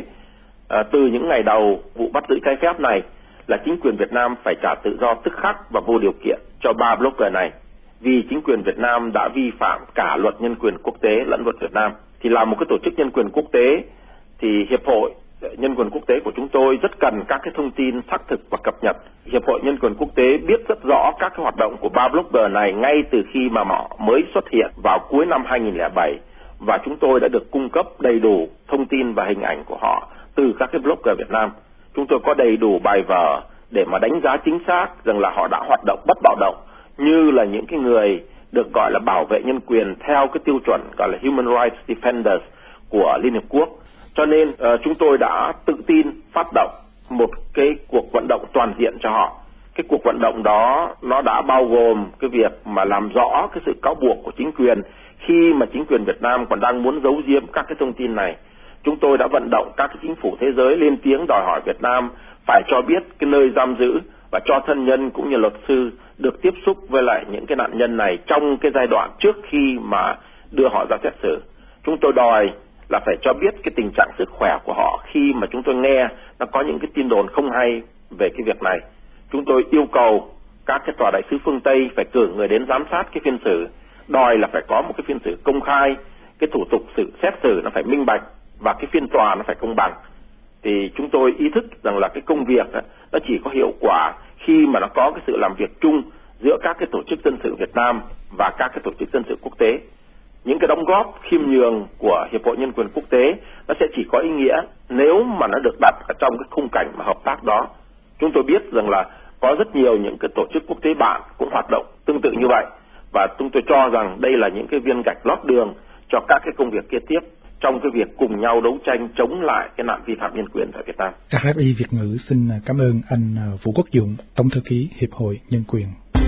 từ những ngày đầu vụ bắt giữ trái phép này là chính quyền Việt Nam phải trả tự do tức khắc và vô điều kiện cho 3 blogger này, vì chính quyền Việt Nam đã vi phạm cả luật nhân quyền quốc tế lẫn luật Việt Nam. Thì là một cái tổ chức nhân quyền quốc tế thì Hiệp hội Nhân quyền Quốc tế của chúng tôi rất cần các cái thông tin xác thực và cập nhật. Hiệp hội Nhân quyền Quốc tế biết rất rõ các cái hoạt động của 3 blogger này ngay từ khi mà họ mới xuất hiện vào cuối năm 2007, và chúng tôi đã được cung cấp đầy đủ thông tin và hình ảnh của họ từ các cái blogger Việt Nam. Chúng tôi có đầy đủ bài vở để mà đánh giá chính xác rằng là họ đã hoạt động bất bạo động như là những cái người được gọi là bảo vệ nhân quyền theo cái tiêu chuẩn gọi là Human Rights Defenders của Liên Hợp Quốc. Cho nên chúng tôi đã tự tin phát động một cái cuộc vận động toàn diện cho họ. Cái cuộc vận động đó nó đã bao gồm cái việc mà làm rõ cái sự cáo buộc của chính quyền khi mà chính quyền Việt Nam còn đang muốn giấu giếm các cái thông tin này. Chúng tôi đã vận động các cái chính phủ thế giới lên tiếng đòi hỏi Việt Nam phải cho biết cái nơi giam giữ và cho thân nhân cũng như luật sư được tiếp xúc với lại những cái nạn nhân này trong cái giai đoạn trước khi mà đưa họ ra xét xử. Chúng tôi đòi là phải cho biết cái tình trạng sức khỏe của họ khi mà chúng tôi nghe nó có những cái tin đồn không hay về cái việc này. Chúng tôi yêu cầu các cái tòa đại sứ phương Tây phải cử người đến giám sát cái phiên xử, đòi là phải có một cái phiên xử công khai, cái thủ tục xét xử nó phải minh bạch và cái phiên tòa nó phải công bằng. Thì chúng tôi ý thức rằng là cái công việc đó, nó chỉ có hiệu quả khi mà nó có cái sự làm việc chung giữa các cái tổ chức dân sự Việt Nam và các cái tổ chức dân sự quốc tế. Những cái đóng góp khiêm nhường của Hiệp hội Nhân quyền Quốc tế nó sẽ chỉ có ý nghĩa nếu mà nó được đặt ở trong cái khung cảnh mà hợp tác đó. Chúng tôi biết rằng là có rất nhiều những cái tổ chức quốc tế bạn cũng hoạt động tương tự như vậy, và chúng tôi cho rằng đây là những cái viên gạch lót đường cho các cái công việc kế tiếp trong cái việc cùng nhau đấu tranh chống lại cái nạn vi phạm nhân quyền tại Việt Nam. RFI Việt ngữ xin cảm ơn anh Vũ Quốc Dụng, Tổng thư ký Hiệp hội Nhân quyền.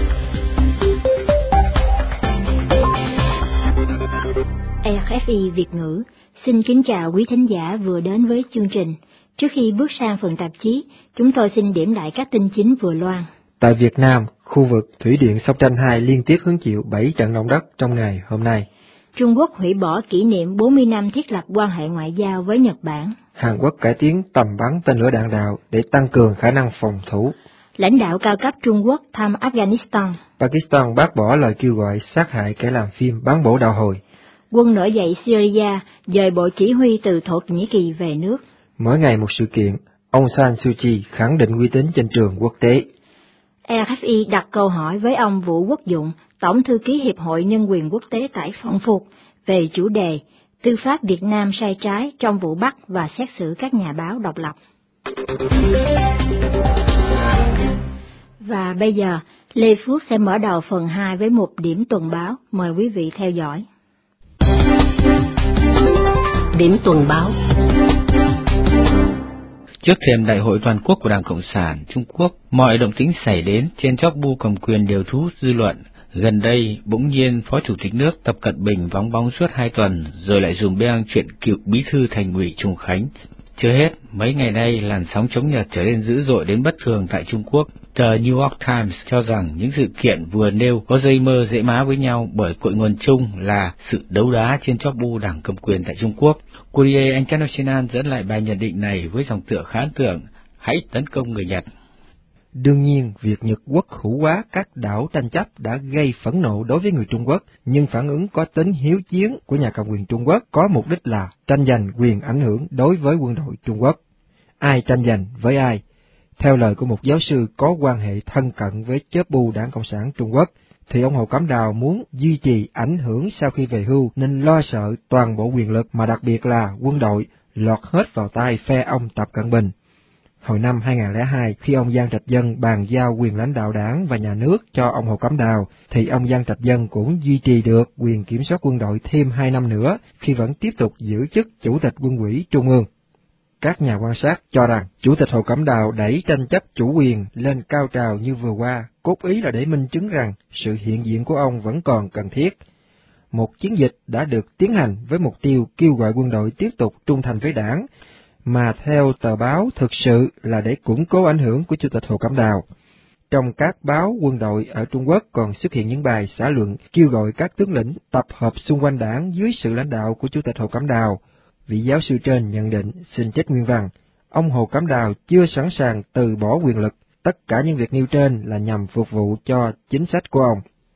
RFI Việt ngữ xin kính chào quý thính giả vừa đến với chương trình. Trước khi bước sang phần tạp chí, chúng tôi xin điểm lại các tin chính vừa loan. Tại Việt Nam, khu vực thủy điện Sông Tranh 2 liên tiếp hứng chịu 7 trận động đất trong ngày hôm nay. Trung Quốc hủy bỏ kỷ niệm 40 năm thiết lập quan hệ ngoại giao với Nhật Bản. Hàn Quốc cải tiến tầm bắn tên lửa đạn đạo để tăng cường khả năng phòng thủ. Lãnh đạo cao cấp Trung Quốc thăm Afghanistan. Pakistan bác bỏ lời kêu gọi sát hại kẻ làm phim bán bổ đạo hồi. Quân nổi dậy Syria dời bộ chỉ huy từ Thổ Nhĩ Kỳ về nước. Mỗi ngày một sự kiện, Aung San Suu Kyi khẳng định uy tín trên trường quốc tế. RFI đặt câu hỏi với ông Vũ Quốc Dụng, Tổng thư ký Hiệp hội Nhân quyền Quốc tế tại Frankfurt về chủ đề Tư pháp Việt Nam sai trái trong vụ bắt và xét xử các nhà báo độc lập. Và bây giờ, Lê Phước sẽ mở đầu phần 2 với một điểm tuần báo. Mời quý vị theo dõi. Điểm tuần báo. Trước thềm Đại hội toàn quốc của Đảng Cộng sản Trung Quốc, mọi động tĩnh xảy đến trên chóp bu cầm quyền đều thu hút dư luận. Gần đây, bỗng nhiên Phó Chủ tịch nước Tập Cận Bình vắng bóng suốt 2 tuần, rồi lại dùm beng chuyện cựu bí thư Thành ủy Trùng Khánh. Chưa hết, mấy ngày nay làn sóng chống Nhật trở nên dữ dội đến bất thường tại Trung Quốc. Tờ New York Times cho rằng những sự kiện vừa nêu có dây mơ dễ má với nhau bởi cội nguồn chung là sự đấu đá trên chóp bu đảng cầm quyền tại Trung Quốc. Courier International dẫn lại bài nhận định này với dòng tựa khá ấn tượng: hãy tấn công người Nhật. Đương nhiên, việc Nhật quốc hữu hóa các đảo tranh chấp đã gây phẫn nộ đối với người Trung Quốc, nhưng phản ứng có tính hiếu chiến của nhà cầm quyền Trung Quốc có mục đích là tranh giành quyền ảnh hưởng đối với quân đội Trung Quốc. Ai tranh giành với ai? Theo lời của một giáo sư có quan hệ thân cận với chớp bu Đảng Cộng sản Trung Quốc, thì ông Hồ Cẩm Đào muốn duy trì ảnh hưởng sau khi về hưu nên lo sợ toàn bộ quyền lực mà đặc biệt là quân đội lọt hết vào tay phe ông Tập Cận Bình. Hồi năm 2002, khi ông Giang Trạch Dân bàn giao quyền lãnh đạo đảng và nhà nước cho ông Hồ Cẩm Đào, thì ông Giang Trạch Dân cũng duy trì được quyền kiểm soát quân đội thêm 2 năm nữa khi vẫn tiếp tục giữ chức Chủ tịch Quân ủy Trung ương. Các nhà quan sát cho rằng Chủ tịch Hồ Cẩm Đào đẩy tranh chấp chủ quyền lên cao trào như vừa qua, cốt ý là để minh chứng rằng sự hiện diện của ông vẫn còn cần thiết. Một chiến dịch đã được tiến hành với mục tiêu kêu gọi quân đội tiếp tục trung thành với đảng, mà theo tờ báo thực sự là để củng cố ảnh hưởng của Chủ tịch Hồ Cẩm Đào. trong các báo quân đội ở Trung Quốc còn xuất hiện những bài xã luận kêu gọi các tướng lĩnh tập hợp xung quanh đảng dưới sự lãnh đạo của Chủ tịch Hồ Cẩm Đào. Vị giáo sư trên nhận định, xin trích nguyên văn, ông Hồ Cẩm Đào chưa sẵn sàng từ bỏ quyền lực, tất cả những việc nêu trên là nhằm phục vụ cho chính sách của ông.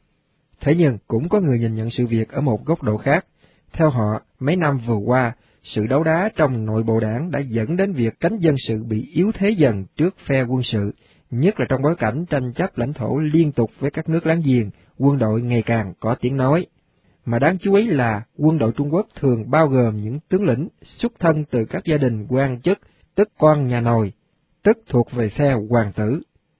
Thế nhưng cũng có người nhìn nhận sự việc ở một góc độ khác. Theo họ, mấy năm vừa qua, sự đấu đá trong nội bộ đảng đã dẫn đến việc cánh dân sự bị yếu thế dần trước phe quân sự, nhất là trong bối cảnh tranh chấp lãnh thổ liên tục với các nước láng giềng, quân đội ngày càng có tiếng nói. Mà đáng chú ý là quân đội Trung Quốc thường bao gồm những tướng lĩnh xuất thân từ các gia đình quan chức, tức con nhà nồi, tức thuộc về phe hoàng tử.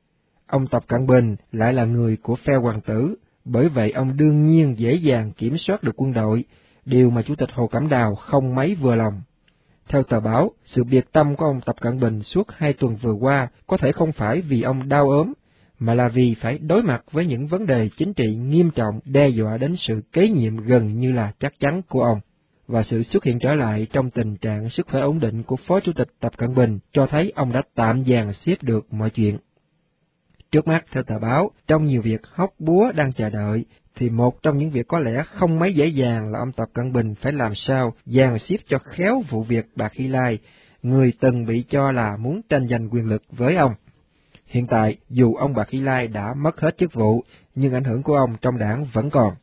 Ông Tập Cận Bình lại là người của phe hoàng tử, bởi vậy ông đương nhiên dễ dàng kiểm soát được quân đội, điều mà Chủ tịch Hồ Cẩm Đào không mấy vừa lòng. Theo tờ báo, sự biệt tâm của ông Tập Cận Bình suốt 2 tuần vừa qua có thể không phải vì ông đau ốm, mà là vì phải đối mặt với những vấn đề chính trị nghiêm trọng đe dọa đến sự kế nhiệm gần như là chắc chắn của ông. Và sự xuất hiện trở lại trong tình trạng sức khỏe ổn định của Phó Chủ tịch Tập Cận Bình cho thấy ông đã tạm dàn xếp được mọi chuyện. Trước mắt, theo tờ báo, trong nhiều việc hóc búa đang chờ đợi, thì một trong những việc có lẽ không mấy dễ dàng là ông Tập Cận Bình phải làm sao dàn xếp cho khéo vụ việc bà Khi Lai, người từng bị cho là muốn tranh giành quyền lực với ông. Hiện tại, dù ông bà Khi Lai đã mất hết chức vụ, nhưng ảnh hưởng của ông trong đảng vẫn còn.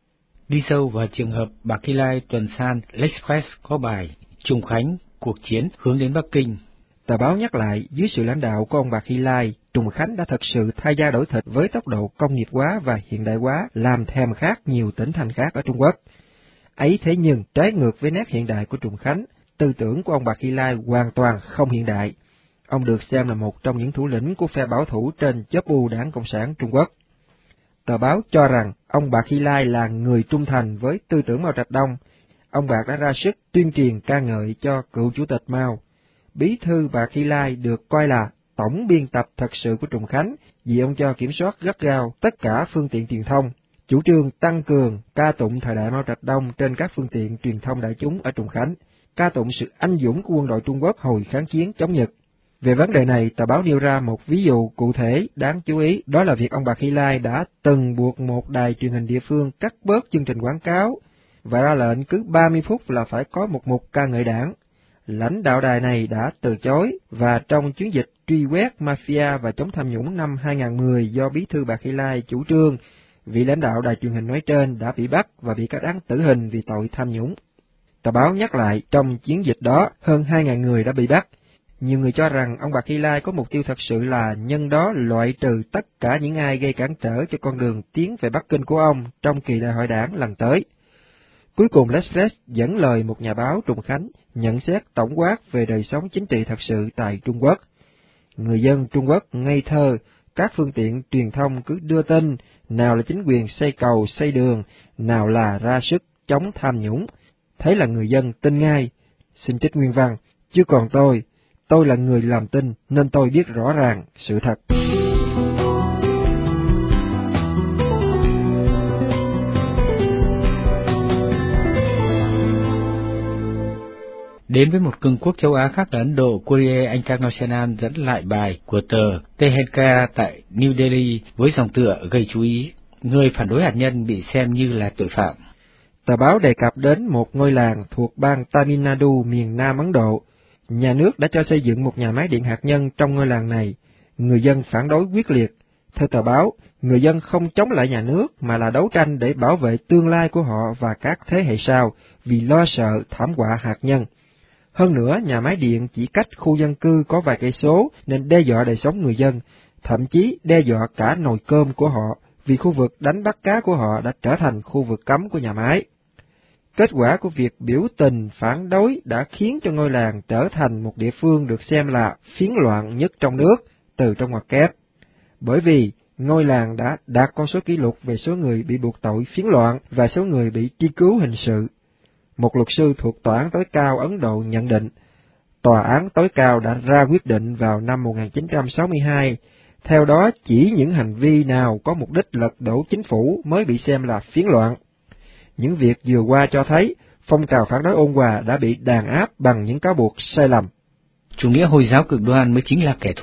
Đi sâu vào trường hợp bà Khi Lai, tuần san L'Express có bài Trùng Khánh, cuộc chiến hướng đến Bắc Kinh. Tờ báo nhắc lại, dưới sự lãnh đạo của ông bà Khi Lai, Trùng Khánh đã thật sự thay da đổi thịt với tốc độ công nghiệp hóa và hiện đại hóa làm thèm khát nhiều tỉnh thành khác ở Trung Quốc. Ấy thế nhưng, trái ngược với nét hiện đại của Trùng Khánh, tư tưởng của ông bà Khi Lai hoàn toàn không hiện đại. Ông được xem là một trong những thủ lĩnh của phe bảo thủ trên chóp bu Đảng Cộng sản Trung Quốc. Tờ báo cho rằng ông bà Khi Lai là người trung thành với tư tưởng Mao Trạch Đông. Ông bà đã ra sức tuyên truyền ca ngợi cho cựu chủ tịch Mao. Bí thư bà Khi Lai được coi là tổng biên tập thật sự của Trùng Khánh, vì ông cho kiểm soát gắt gao tất cả phương tiện truyền thông, chủ trương tăng cường ca tụng thời đại Mao Trạch Đông trên các phương tiện truyền thông đại chúng ở Trùng Khánh, ca tụng sự anh dũng của quân đội Trung Quốc hồi kháng chiến chống Nhật. Về vấn đề này, tờ báo nêu ra một ví dụ cụ thể đáng chú ý, đó là việc ông bà Khi Lai đã từng buộc một đài truyền hình địa phương cắt bớt chương trình quảng cáo và ra lệnh cứ 30 phút là phải có một mục ca ngợi Đảng. Lãnh đạo đài này đã từ chối, và trong chiến dịch truy quét mafia và chống tham nhũng năm 2010 do bí thư bà Khi Lai chủ trương, vị lãnh đạo đài truyền hình nói trên đã bị bắt và bị kết án tử hình vì tội tham nhũng. Tờ báo nhắc lại, trong chiến dịch đó, hơn 2.000 người đã bị bắt. Nhiều người cho rằng ông bà Khi Lai có mục tiêu thật sự là nhân đó loại trừ tất cả những ai gây cản trở cho con đường tiến về Bắc Kinh của ông trong kỳ đại hội đảng lần tới. Cuối cùng, L'Express dẫn lời một nhà báo Trùng Khánh nhận xét tổng quát về đời sống chính trị thật sự tại Trung Quốc. Người dân Trung Quốc ngây thơ, các phương tiện truyền thông cứ đưa tin, nào là chính quyền xây cầu, xây đường, nào là ra sức chống tham nhũng. Thế là người dân tin ngay. Xin trích nguyên văn, chứ còn tôi là người làm tin nên tôi biết rõ ràng sự thật. Đến với một cường quốc châu Á khác là Ấn Độ, Courier International dẫn lại bài của tờ Tehenka tại New Delhi với dòng tựa gây chú ý, người phản đối hạt nhân bị xem như là tội phạm. Tờ báo đề cập đến một ngôi làng thuộc bang Tamil Nadu, miền Nam Ấn Độ. Nhà nước đã cho xây dựng một nhà máy điện hạt nhân trong ngôi làng này. Người dân phản đối quyết liệt. Theo tờ báo, người dân không chống lại nhà nước mà là đấu tranh để bảo vệ tương lai của họ và các thế hệ sau vì lo sợ thảm họa hạt nhân. Hơn nữa, nhà máy điện chỉ cách khu dân cư có vài cây số nên đe dọa đời sống người dân, thậm chí đe dọa cả nồi cơm của họ vì khu vực đánh bắt cá của họ đã trở thành khu vực cấm của nhà máy. Kết quả của việc biểu tình phản đối đã khiến cho ngôi làng trở thành một địa phương được xem là phiến loạn nhất trong nước, từ trong ngoặc kép. Bởi vì ngôi làng đã đạt con số kỷ lục về số người bị buộc tội phiến loạn và số người bị truy cứu hình sự. Một luật sư thuộc Tòa án tối cao Ấn Độ nhận định, Tòa án tối cao đã ra quyết định vào năm 1962, theo đó chỉ những hành vi nào có mục đích lật đổ chính phủ mới bị xem là phiến loạn. Những việc vừa qua cho thấy phong trào phản đối ôn hòa đã bị đàn áp bằng những cáo buộc sai lầm. Chủ nghĩa Hồi giáo cực đoan mới chính là kẻ thù,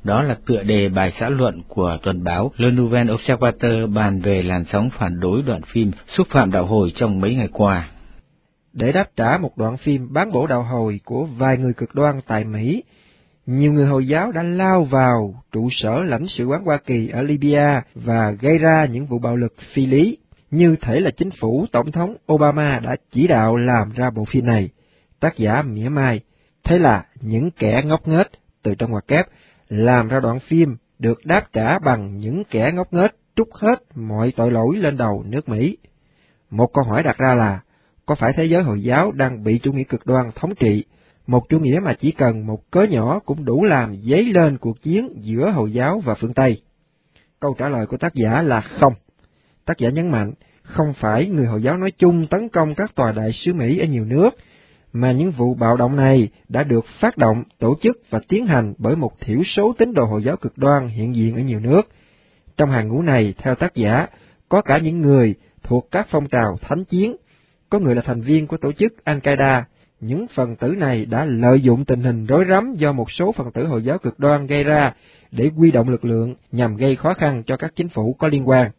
Đó là tựa đề bài xã luận của tuần báo Le Nouvel Observateur bàn về làn sóng phản đối đoạn phim xúc phạm đạo Hồi trong mấy ngày qua. Để đáp trả một đoạn phim bán bổ đạo Hồi của vài người cực đoan tại Mỹ, nhiều người Hồi giáo đã lao vào trụ sở lãnh sự quán Hoa Kỳ ở Libya và gây ra những vụ bạo lực phi lý, như thể là chính phủ Tổng thống Obama đã chỉ đạo làm ra bộ phim này. Tác giả mỉa mai, thế là những kẻ ngốc nghếch từ trong ngoặc kép làm ra đoạn phim được đáp trả bằng những kẻ ngốc nghếch trút hết mọi tội lỗi lên đầu nước Mỹ. Một câu hỏi đặt ra là, có phải thế giới Hồi giáo đang bị chủ nghĩa cực đoan thống trị, một chủ nghĩa mà chỉ cần một cớ nhỏ cũng đủ làm dấy lên cuộc chiến giữa Hồi giáo và phương Tây? Câu trả lời của tác giả là không. Tác giả nhấn mạnh, không phải người Hồi giáo nói chung tấn công các tòa đại sứ Mỹ ở nhiều nước, mà những vụ bạo động này đã được phát động, tổ chức và tiến hành bởi một thiểu số tín đồ Hồi giáo cực đoan hiện diện ở nhiều nước. Trong hàng ngũ này, theo tác giả, có cả những người thuộc các phong trào thánh chiến, có người là thành viên của tổ chức Al-Qaeda. Những phần tử này đã lợi dụng tình hình rối rắm do một số phần tử Hồi giáo cực đoan gây ra để huy động lực lượng nhằm gây khó khăn cho các chính phủ có liên quan.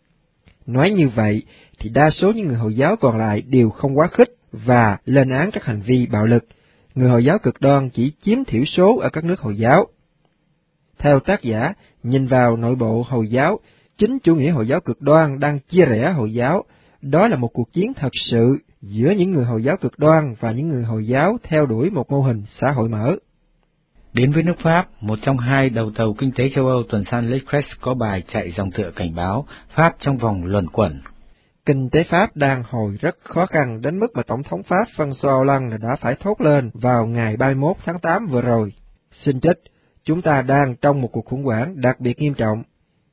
Nói như vậy thì đa số những người Hồi giáo còn lại đều không quá khích và lên án các hành vi bạo lực. Người Hồi giáo cực đoan chỉ chiếm thiểu số ở các nước Hồi giáo. Theo tác giả, nhìn vào nội bộ Hồi giáo, chính chủ nghĩa Hồi giáo cực đoan đang chia rẽ Hồi giáo. Đó là một cuộc chiến thật sự giữa những người Hồi giáo cực đoan và những người Hồi giáo theo đuổi một mô hình xã hội mở. Đến với nước Pháp, một trong hai đầu tàu kinh tế châu Âu tuần san L'Express có bài chạy dòng tựa cảnh báo Pháp trong vòng luẩn quẩn. Kinh tế Pháp đang hồi rất khó khăn đến mức mà Tổng thống Pháp François Hollande đã phải thốt lên vào ngày 31 tháng 8 vừa rồi. Xin trích, chúng ta đang trong một cuộc khủng hoảng đặc biệt nghiêm trọng.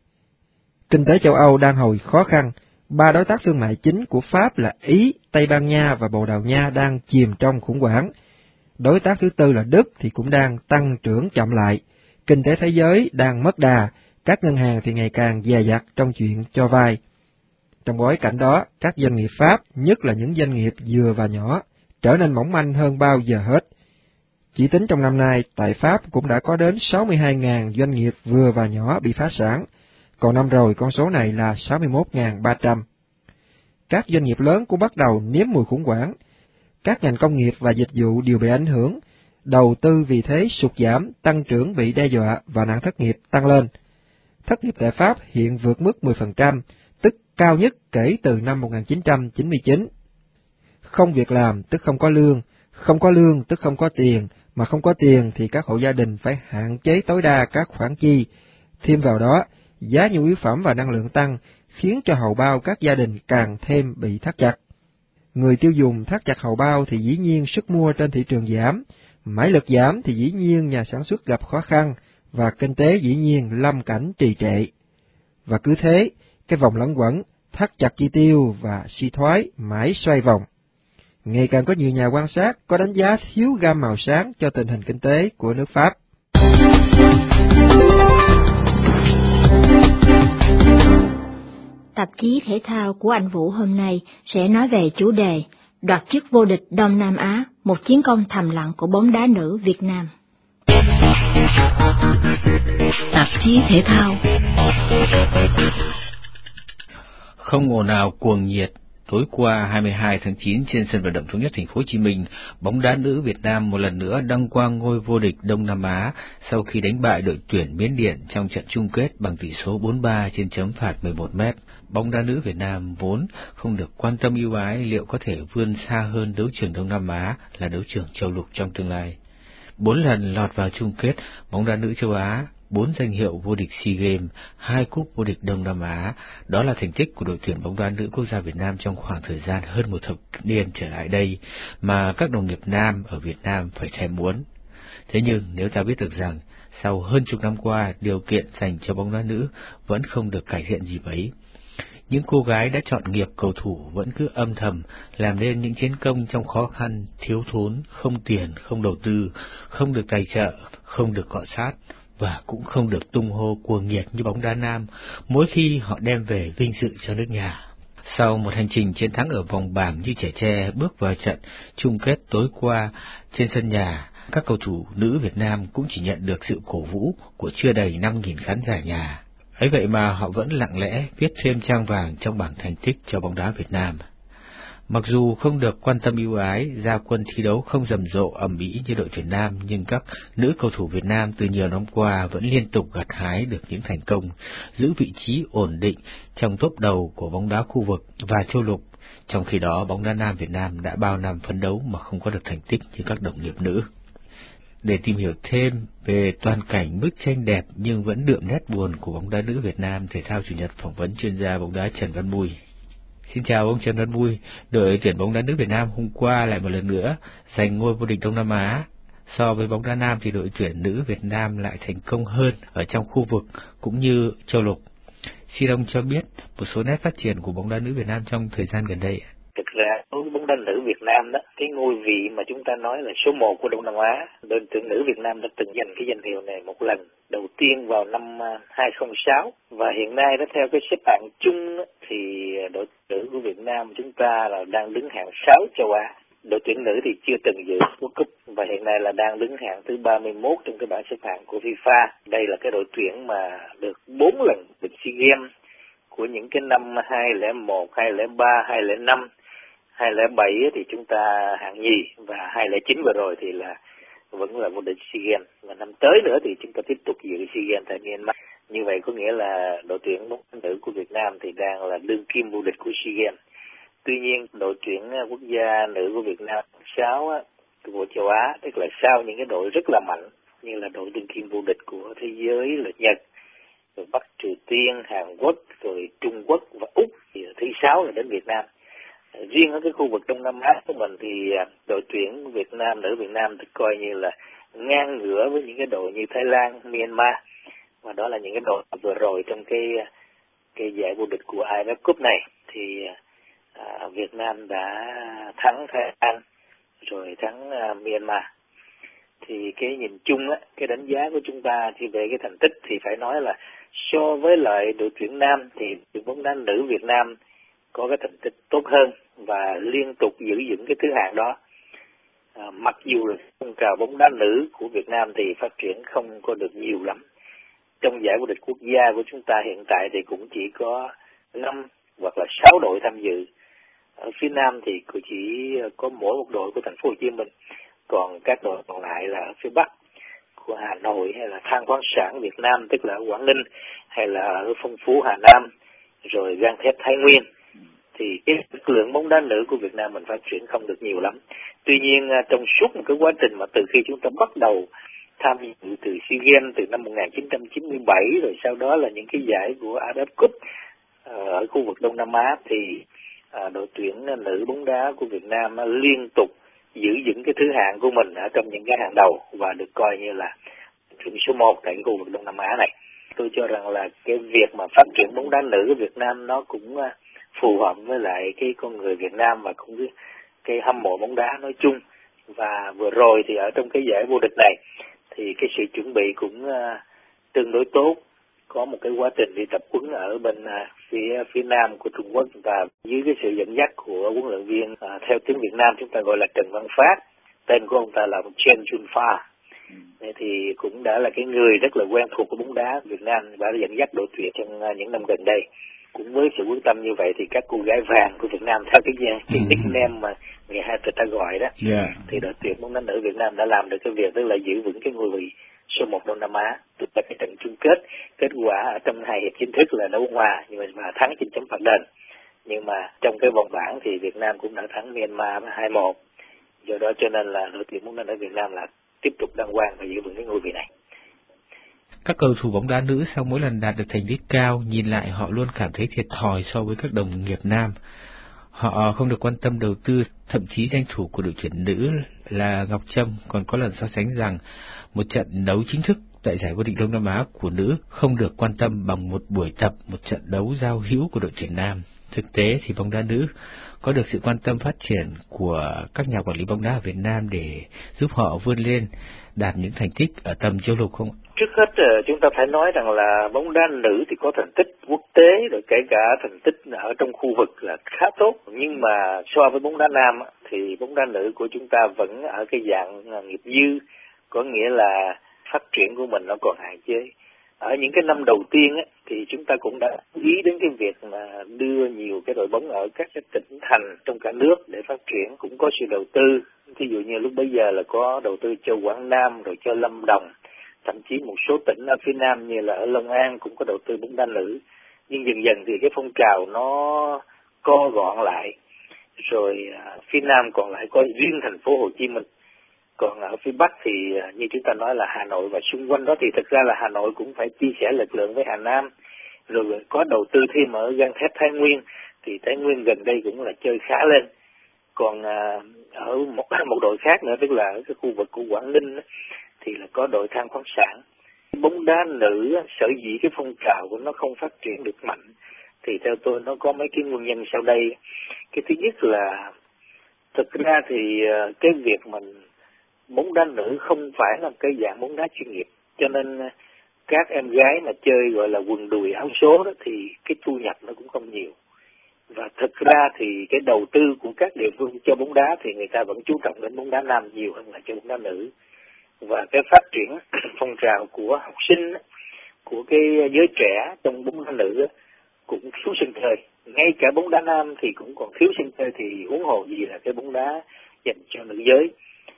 Kinh tế châu Âu đang hồi khó khăn. Ba đối tác thương mại chính của Pháp là Ý, Tây Ban Nha và Bồ Đào Nha đang chìm trong khủng hoảng. Đối tác thứ tư là Đức thì cũng đang tăng trưởng chậm lại. Kinh tế thế giới đang mất đà, các ngân hàng thì ngày càng dè dặt trong chuyện cho vay. Trong bối cảnh đó, các doanh nghiệp Pháp, nhất là những doanh nghiệp vừa và nhỏ, trở nên mỏng manh hơn bao giờ hết. Chỉ tính trong năm nay, tại Pháp cũng đã có đến 62.000 doanh nghiệp vừa và nhỏ bị phá sản, còn năm rồi con số này là 61.300. Các doanh nghiệp lớn cũng bắt đầu nếm mùi khủng hoảng. Các ngành công nghiệp và dịch vụ đều bị ảnh hưởng, đầu tư vì thế sụt giảm, tăng trưởng bị đe dọa và nạn thất nghiệp tăng lên. Thất nghiệp tại Pháp hiện vượt mức 10%, tức cao nhất kể từ năm 1999. Không việc làm tức không có lương tức không có tiền, mà không có tiền thì các hộ gia đình phải hạn chế tối đa các khoản chi. Thêm vào đó, giá nhu yếu phẩm và năng lượng tăng, khiến cho hầu bao các gia đình càng thêm bị thắt chặt. Người tiêu dùng thắt chặt hầu bao thì dĩ nhiên sức mua trên thị trường giảm, mãi lực giảm thì dĩ nhiên nhà sản xuất gặp khó khăn, và kinh tế dĩ nhiên lâm cảnh trì trệ. Và cứ thế, cái vòng luẩn quẩn, thắt chặt chi tiêu và suy thoái mãi xoay vòng. Ngày càng có nhiều nhà quan sát có đánh giá thiếu gam màu sáng cho tình hình kinh tế của nước Pháp. Tạp chí thể thao của anh Vũ hôm nay sẽ nói về chủ đề đoạt chức vô địch Đông Nam Á, một chiến công thầm lặng của bóng đá nữ Việt Nam. Tạp chí thể thao. Không ồn ào cuồng nhiệt, tối qua 22 tháng 9 trên sân vận động Thống nhất Thành phố Hồ Chí Minh, bóng đá nữ Việt Nam một lần nữa đăng quang ngôi vô địch Đông Nam Á sau khi đánh bại đội tuyển Miến Điện trong trận chung kết bằng tỷ số 4-3 trên chấm phạt 11 mét. Bóng đá nữ Việt Nam vốn không được quan tâm ưu ái liệu có thể vươn xa hơn đấu trường Đông Nam Á là đấu trường châu lục trong tương lai. 4 lần lọt vào chung kết, bóng đá nữ châu Á, 4 danh hiệu vô địch SEA Games, 2 cúp vô địch Đông Nam Á, đó là thành tích của đội tuyển bóng đá nữ quốc gia Việt Nam trong khoảng thời gian hơn một thập niên trở lại đây mà các đồng nghiệp nam ở Việt Nam phải thèm muốn. Thế nhưng nếu ta biết được rằng sau hơn chục năm qua điều kiện dành cho bóng đá nữ vẫn không được cải thiện gì mấy, những cô gái đã chọn nghiệp cầu thủ vẫn cứ âm thầm làm nên những chiến công trong khó khăn, thiếu thốn, không tiền, không đầu tư, không được tài trợ, không được cọ sát và cũng không được tung hô cuồng nhiệt như bóng đá nam mỗi khi họ đem về vinh dự cho nước nhà. Sau một hành trình chiến thắng ở vòng bảng như trẻ tre bước vào trận chung kết tối qua trên sân nhà, các cầu thủ nữ Việt Nam cũng chỉ nhận được sự cổ vũ của chưa đầy 5.000 khán giả nhà. Ấy vậy mà họ vẫn lặng lẽ viết thêm trang vàng trong bảng thành tích cho bóng đá Việt Nam. Mặc dù không được quan tâm ưu ái, ra quân thi đấu không rầm rộ ầm ĩ như đội tuyển nam, nhưng các nữ cầu thủ Việt Nam từ nhiều năm qua vẫn liên tục gặt hái được những thành công, giữ vị trí ổn định trong top đầu của bóng đá khu vực và châu lục. Trong khi đó, bóng đá nam Việt Nam đã bao năm phấn đấu mà không có được thành tích như các đồng nghiệp nữ. Để tìm hiểu thêm về toàn cảnh bức tranh đẹp nhưng vẫn đượm nét buồn của bóng đá nữ Việt Nam, Thể thao Chủ nhật phỏng vấn chuyên gia bóng đá Trần Văn Mui. Xin chào ông Trần Văn Mui. Đội tuyển bóng đá nữ Việt Nam hôm qua lại một lần nữa giành ngôi vô địch Đông Nam Á. So với bóng đá nam thì đội tuyển nữ Việt Nam lại thành công hơn ở trong khu vực cũng như châu lục. Xin ông cho biết một số nét phát triển của bóng đá nữ Việt Nam trong thời gian gần đây. Thực ra đối với bóng đá nữ Việt Nam đó, cái ngôi vị mà chúng ta nói là số 1 của Đông Nam Á, đội tuyển nữ Việt Nam đã từng giành cái danh hiệu này một lần, đầu tiên vào năm 2006, và hiện nay đó theo cái xếp hạng chung đó, thì đội tuyển nữ của Việt Nam chúng ta là đang đứng hạng 6 châu Á. Đội tuyển nữ thì chưa từng dự World Cup và hiện nay là đang đứng hạng thứ 31 trong cái bảng xếp hạng của FIFA. Đây là cái đội tuyển mà được 4 lần được SEA Games của những cái năm 2001, 2003, 2005, 2007 thì chúng ta hạng nhì, và 2009 vừa rồi thì là vẫn là vô địch SEA Games, và năm tới nữa thì chúng ta tiếp tục dự SEA Games tại Myanmar. Như vậy có nghĩa là đội tuyển bóng đá nữ của Việt Nam thì đang là đương kim vô địch của SEA Games. Tuy nhiên đội tuyển quốc gia nữ của Việt Nam 6 của châu Á, tức là sau những cái đội rất là mạnh như là đội đương kim vô địch của thế giới là Nhật, rồi Bắc Triều Tiên, Hàn Quốc, rồi Trung Quốc và Úc, thì thứ 6 là đến Việt Nam. Riêng ở cái khu vực Đông Nam Á của mình thì đội tuyển Việt Nam, nữ Việt Nam thì coi như là ngang ngửa với những cái đội như Thái Lan, Myanmar, và đó là những cái đội vừa rồi trong cái giải vô địch của AFF Cup này thì Việt Nam đã thắng Thái Lan rồi thắng Myanmar. Thì cái nhìn chung á, cái đánh giá của chúng ta thì về cái thành tích thì phải nói là so với lại đội tuyển nam thì đội bóng đá nữ Việt Nam có cái thành tích tốt hơn và liên tục giữ vững cái thứ hạng đó. Mặc dù là phong trào bóng đá nữ của Việt Nam thì phát triển không có được nhiều lắm. Trong giải vô địch quốc gia của chúng ta hiện tại thì cũng chỉ có 5 hoặc là 6 đội tham dự. Ở phía Nam thì chỉ có mỗi một đội của thành phố Hồ Chí Minh, còn các đội còn lại là ở phía Bắc của Hà Nội hay là Than khoáng sản Việt Nam tức là ở Quảng Ninh, hay là ở Phong Phú Hà Nam, rồi Gang thép Thái Nguyên. Thì cái lượng bóng đá nữ của Việt Nam mình phát triển không được nhiều lắm. Tuy nhiên trong suốt một cái quá trình mà từ khi chúng ta bắt đầu tham dự từ SEA Games từ năm 1997, rồi sau đó là những cái giải của AFF Cup ở khu vực Đông Nam Á, thì đội tuyển nữ bóng đá của Việt Nam liên tục giữ vững cái thứ hạng của mình ở trong những cái hàng đầu và được coi như là tuyển số 1 tại khu vực Đông Nam Á này. Tôi cho rằng là cái việc mà phát triển bóng đá nữ của Việt Nam nó cũng phù hợp với lại cái con người Việt Nam và cũng cái hâm mộ bóng đá nói chung. Và vừa rồi thì ở trong cái giải vô địch này thì cái sự chuẩn bị cũng tương đối tốt. Có một cái quá trình đi tập huấn ở bên phía Nam của Trung Quốc, và dưới cái sự dẫn dắt của huấn luyện viên theo tiếng Việt Nam chúng ta gọi là Trần Văn Phát, tên của ông ta là Chen Chun Pha. Thì cũng đã là cái người rất là quen thuộc của bóng đá Việt Nam và đã dẫn dắt đội tuyển trong những năm gần đây. Cũng với sự quyết tâm như vậy thì các cô gái vàng của Việt Nam theo cái nickname mà người ta gọi đó, thì đội tuyển bóng đá nữ Việt Nam đã làm được cái việc tức là giữ vững cái ngôi vị số 1 Đông Nam Á. Tức là cái trận chung kết quả ở trong 2 hiệp chính thức là đấu hòa nhưng mà thắng trên chấm phạt đền. Nhưng mà trong cái vòng bảng thì Việt Nam cũng đã thắng Myanmar 2-1. Do đó cho nên là đội tuyển bóng đá nữ Việt Nam là tiếp tục đăng quang và giữ vững cái ngôi vị này. Các cầu thủ bóng đá nữ sau mỗi lần đạt được thành tích cao, nhìn lại họ luôn cảm thấy thiệt thòi so với các đồng nghiệp nam. Họ không được quan tâm đầu tư, thậm chí danh thủ của đội tuyển nữ là Ngọc Trâm còn có lần so sánh rằng một trận đấu chính thức tại giải vô địch Đông Nam Á của nữ không được quan tâm bằng một buổi tập, một trận đấu giao hữu của đội tuyển nam. Thực tế thì bóng đá nữ có được sự quan tâm phát triển của các nhà quản lý bóng đá ở Việt Nam để giúp họ vươn lên, đạt những thành tích ở tầm châu lục không? Trước hết chúng ta phải nói rằng là bóng đá nữ thì có thành tích quốc tế, rồi kể cả thành tích ở trong khu vực là khá tốt. Nhưng mà so với bóng đá nam thì bóng đá nữ của chúng ta vẫn ở cái dạng nghiệp dư, có nghĩa là phát triển của mình nó còn hạn chế. Ở những cái năm đầu tiên thì chúng ta cũng đã ý đến cái việc mà đưa nhiều cái đội bóng ở các cái tỉnh thành trong cả nước để phát triển, cũng có sự đầu tư. Ví dụ như lúc bấy giờ là có đầu tư cho Quảng Nam, rồi cho Lâm Đồng, thậm chí một số tỉnh ở phía Nam như là ở Long An cũng có đầu tư bóng đá nữ. Nhưng dần dần thì cái phong trào nó co gọn lại, rồi phía Nam còn lại có riêng thành phố Hồ Chí Minh. Còn ở phía Bắc thì như chúng ta nói là Hà Nội và xung quanh đó, thì thực ra là Hà Nội cũng phải chia sẻ lực lượng với Hà Nam. Rồi có đầu tư thêm ở gang thép Thái Nguyên, thì Thái Nguyên gần đây cũng là chơi khá lên. Còn ở một đội khác nữa, tức là ở cái khu vực của Quảng Ninh thì là có đội than khoáng sản. Bóng đá nữ sở dĩ cái phong trào của nó không phát triển được mạnh thì theo tôi nó có mấy cái nguyên nhân sau đây. Cái thứ nhất là thực ra thì cái việc mình bóng đá nữ không phải là cái dạng bóng đá chuyên nghiệp, cho nên các em gái mà chơi gọi là quần đùi áo số đó thì cái thu nhập nó cũng không nhiều. Và thực ra thì cái đầu tư của các địa phương cho bóng đá thì người ta vẫn chú trọng đến bóng đá nam nhiều hơn là cho bóng đá nữ. Và cái phát triển phong trào của học sinh, của cái giới trẻ trong bóng đá nữ cũng thiếu sân chơi. Ngay cả bóng đá nam thì cũng còn thiếu sân chơi, thì huống hồ gì là cái bóng đá dành cho nữ giới.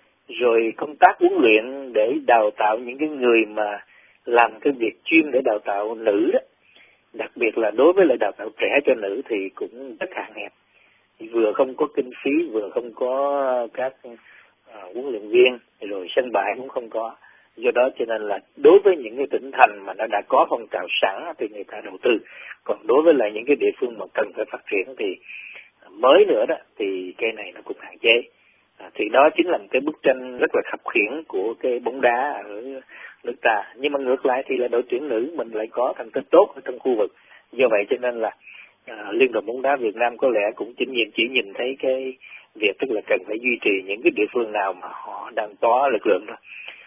Rồi công tác huấn luyện để đào tạo những cái người mà làm cái việc chuyên để đào tạo nữ đó, đặc biệt là đối với lại đào tạo trẻ cho nữ thì cũng rất hạn hẹp. Vừa không có kinh phí, vừa không có các huấn luyện viên, rồi sân bãi cũng không có. Do đó cho nên là đối với những cái tỉnh thành mà nó đã có phong trào sẵn thì người ta đầu tư. Còn đối với lại những cái địa phương mà cần phải phát triển thì mới nữa đó thì cái này nó cũng hạn chế. Thì đó chính là một cái bức tranh rất là khập khiễng của cái bóng đá ở nước ta. Nhưng mà ngược lại thì là đội tuyển nữ mình lại có thành tích tốt ở trong khu vực. Do vậy cho nên là Liên đoàn bóng đá Việt Nam có lẽ cũng chỉ nhìn thấy cái việc tức là cần phải duy trì những cái địa phương nào mà họ đang có lực lượng đó.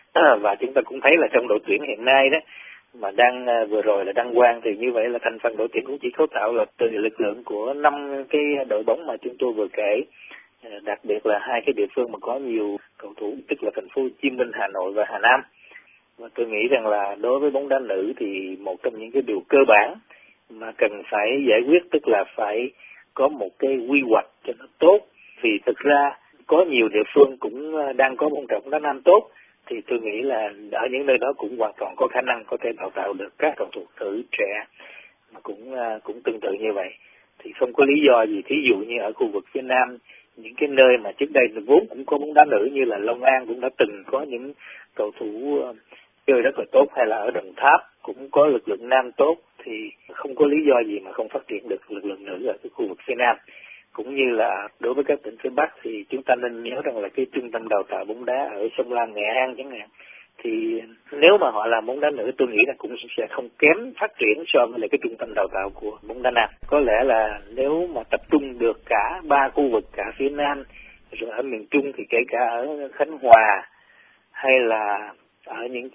Và chúng ta cũng thấy là trong đội tuyển hiện nay đó mà vừa rồi là đăng quang, thì như vậy là thành phần đội tuyển cũng chỉ cấu tạo là từ lực lượng của 5 cái đội bóng mà chúng tôi vừa kể, đặc biệt là 2 cái địa phương mà có nhiều cầu thủ, tức là thành phố Hồ Chí Minh, Hà Nội và Hà Nam. Và tôi nghĩ rằng là đối với bóng đá nữ thì một trong những cái điều cơ bản mà cần phải giải quyết tức là phải có một cái quy hoạch cho nó tốt. Vì thực ra có nhiều địa phương cũng đang có bóng đá nam tốt, thì tôi nghĩ là ở những nơi đó cũng hoàn toàn có khả năng có thể đào tạo được các cầu thủ nữ trẻ mà cũng tương tự như vậy. Thì không có lý do gì, thí dụ như ở khu vực phía Nam, những cái nơi mà trước đây vốn cũng có bóng đá nữ như là Long An cũng đã từng có những cầu thủ chơi rất là tốt, hay là ở Đồng Tháp cũng có lực lượng nam tốt, thì không có lý do gì mà không phát triển được lực lượng nữ ở cái khu vực phía Nam. Cũng như là đối với các tỉnh phía Bắc thì chúng ta nên nhớ rằng là cái trung tâm đào tạo bóng đá ở Sông Lam, Nghệ An chẳng hạn, thì nếu mà họ làm bóng đá nữ tôi nghĩ là cũng sẽ không kém phát triển so với lại cái trung tâm đào tạo của bóng đá nam. Có lẽ là nếu mà tập trung được cả 3 khu vực, cả phía Nam rồi ở miền Trung, thì kể cả ở Khánh Hòa hay là ở những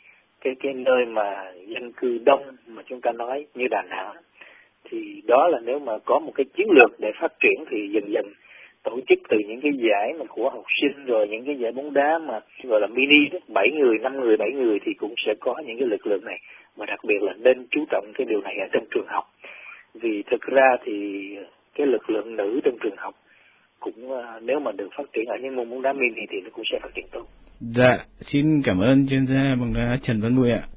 cái nơi mà dân cư đông mà chúng ta nói như Đà Nẵng, thì đó là nếu mà có một cái chiến lược để phát triển thì dần dần tổ chức từ những cái giải mà của học sinh, rồi những cái giải bóng đá mà gọi là mini đó, 7 người, 5 người, 7 người thì cũng sẽ có những cái lực lượng này. Và đặc biệt là nên chú trọng cái điều này ở trong trường học. Vì thực ra thì cái lực lượng nữ trong trường học cũng nếu mà được phát triển ở những môn bóng đá mini thì nó cũng sẽ phát triển tốt. Dạ, xin cảm ơn chuyên gia bóng đá Trần Văn Bụi ạ.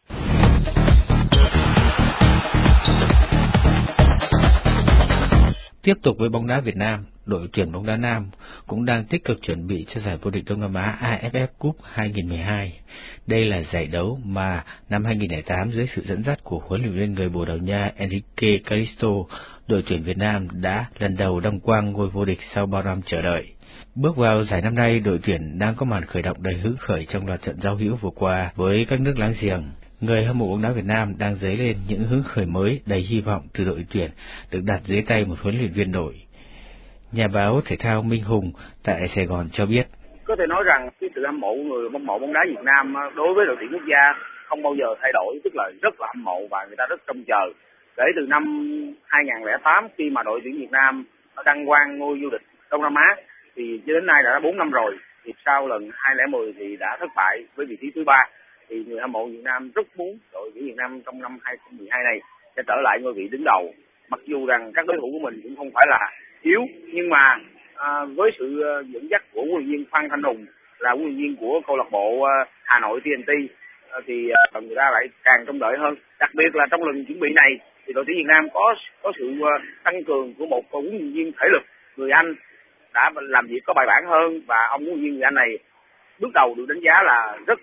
Tiếp tục với bóng đá Việt Nam, đội tuyển bóng đá nam cũng đang tích cực chuẩn bị cho giải vô địch Đông Nam Á AFF Cup 2012. Đây là giải đấu mà năm 2008 dưới sự dẫn dắt của huấn luyện viên người Bồ Đào Nha Enrique Caristo, đội tuyển Việt Nam đã lần đầu đăng quang ngôi vô địch sau bao năm chờ đợi. Bước vào giải năm nay, đội tuyển đang có màn khởi động đầy hứng khởi trong loạt trận giao hữu vừa qua với các nước láng giềng. người hâm mộ bóng đá Việt Nam đang dấy lên những hứng khởi mới đầy hy vọng từ đội tuyển được đặt dưới tay một huấn luyện viên đội. Nhà báo thể thao Minh Hùng tại Sài Gòn cho biết. Có thể nói rằng cái sự hâm mộ người hâm mộ bóng đá Việt Nam đối với đội tuyển quốc gia không bao giờ thay đổi, tức là rất là hâm mộ và người ta rất trông chờ. Kể từ năm 2008 khi mà đội tuyển Việt Nam đăng quang ngôi vô địch Đông Nam Á thì đến nay đã 4 năm rồi. Thì sau lần 2010 thì đã thất bại với vị trí thứ 3. Thì người hâm mộ Việt Nam rất muốn đội tuyển Việt Nam trong năm 2012 này sẽ trở lại ngôi vị đứng đầu. Mặc dù rằng các đối thủ của mình cũng không phải là yếu, nhưng mà với sự dẫn dắt của huấn luyện viên Phan Thanh Hùng là huấn luyện viên của câu lạc bộ Hà Nội TNT thì người ta lại càng trông đợi hơn. Đặc biệt là trong lần chuẩn bị này thì đội tuyển Việt Nam có sự tăng cường của một huấn luyện viên thể lực người Anh đã làm việc có bài bản hơn, và ông huấn luyện viên người Anh này bước đầu được đánh giá là rất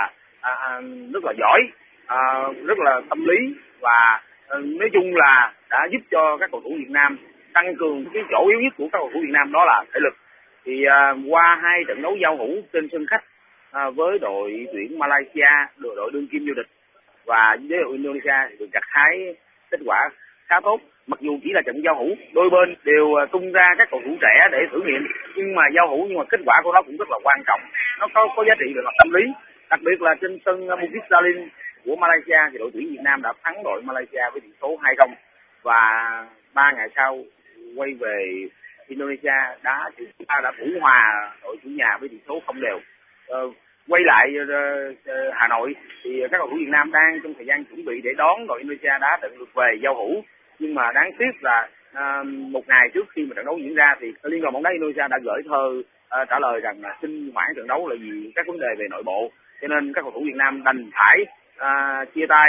là giỏi, rất là tâm lý, và nói chung là đã giúp cho các cầu thủ Việt Nam tăng cường cái chỗ yếu nhất của các cầu thủ Việt Nam, đó là thể lực. Thì qua 2 trận đấu giao hữu trên sân khách với đội tuyển Malaysia, đội đương kim vô địch, và với đội Indonesia được gặt hái kết quả khá tốt. Mặc dù chỉ là trận giao hữu, đôi bên đều tung ra các cầu thủ trẻ để thử nghiệm, nhưng mà giao hữu nhưng mà kết quả của nó cũng rất là quan trọng, nó có giá trị về mặt tâm lý. Đặc biệt là trên sân Bukit Jalil của Malaysia thì đội tuyển Việt Nam đã thắng đội Malaysia với tỷ số 2-0, và 3 ngày sau quay về Indonesia đã thủ hòa đội chủ nhà với tỷ số 0-0. Quay lại Hà Nội thì các cầu thủ Việt Nam đang trong thời gian chuẩn bị để đón đội Indonesia đã trận lượt về giao hữu, nhưng mà đáng tiếc là một ngày trước khi mà trận đấu diễn ra thì Liên đoàn bóng đá Indonesia đã gửi thơ trả lời rằng là xin hoãn trận đấu là vì các vấn đề về nội bộ, cho nên các cầu thủ Việt Nam đành phải chia tay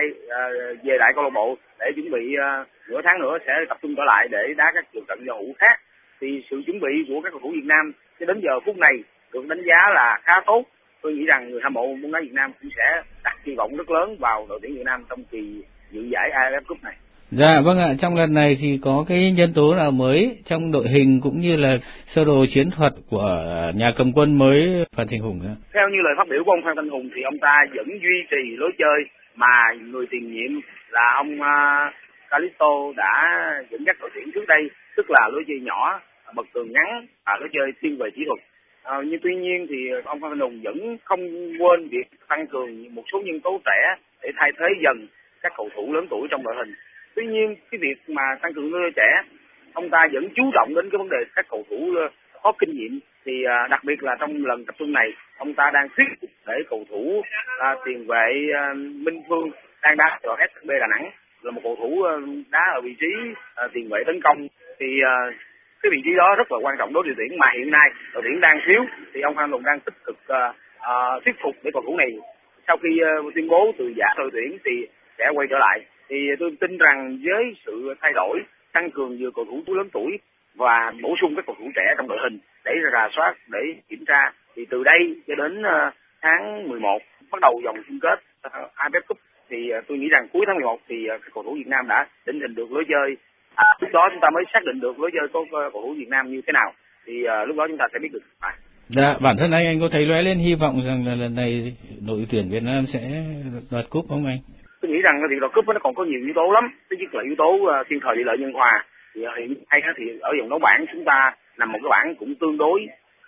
về lại câu lạc bộ để chuẩn bị nửa tháng nữa sẽ tập trung trở lại để đá các trận giao hữu khác. Thì sự chuẩn bị của các cầu thủ Việt Nam cho đến giờ phút này được đánh giá là khá tốt. Tôi nghĩ rằng người hâm mộ bóng đá Việt Nam cũng sẽ đặt kỳ vọng rất lớn vào đội tuyển Việt Nam trong kỳ dự giải AFF Cup này. Dạ vâng ạ, trong lần này thì có cái nhân tố nào mới trong đội hình cũng như là sơ đồ chiến thuật của nhà cầm quân mới Phan Thanh Hùng ạ? Theo như lời phát biểu của ông Phan Thanh Hùng thì ông ta vẫn duy trì lối chơi mà người tiền nhiệm là ông Calisto đã dẫn dắt đội tuyển trước đây, tức là lối chơi nhỏ, bật tường ngắn và lối chơi thiên về chiến thuật. Nhưng tuy nhiên thì ông Phan Thanh Hùng vẫn không quên việc tăng cường một số nhân tố trẻ để thay thế dần các cầu thủ lớn tuổi trong đội hình. Tuy nhiên cái việc mà tăng cường lối chơi trẻ, ông ta vẫn chú trọng đến cái vấn đề các cầu thủ có kinh nghiệm. Thì đặc biệt là trong lần tập trung này, ông ta đang thuyết phục để cầu thủ tiền vệ Minh Phương đang đá ở SCB Đà Nẵng, là một cầu thủ đá ở vị trí tiền vệ tấn công. Thì cái vị trí đó rất là quan trọng đối với đội tuyển, mà hiện nay đội tuyển đang thiếu, thì ông Phan Hùng đang tích cực thuyết phục để cầu thủ này sau khi tuyên bố từ giã đội tuyển thì sẽ quay trở lại. Thì tôi tin rằng với sự thay đổi, tăng cường vừa cầu thủ lớn tuổi và bổ sung các cầu thủ trẻ trong đội hình để rà soát, để kiểm tra, thì từ đây cho đến tháng 11 bắt đầu vòng chung kết AFF Cup thì tôi nghĩ rằng cuối tháng 11 thì các cầu thủ Việt Nam đã định hình được lối chơi. Lúc đó chúng ta mới xác định được lối chơi của cầu thủ Việt Nam như thế nào, thì lúc đó chúng ta sẽ biết được. Dạ, bản thân anh có thấy lóe lên hy vọng rằng là lần này đội tuyển Việt Nam sẽ đoạt cúp không anh? Tôi nghĩ rằng thì đoạt cúp nó còn có nhiều yếu tố lắm. Thứ nhất là yếu tố thiên thời địa lợi nhân hòa. Thì hiện nay thì ở vòng đấu bảng chúng ta nằm một cái bảng cũng tương đối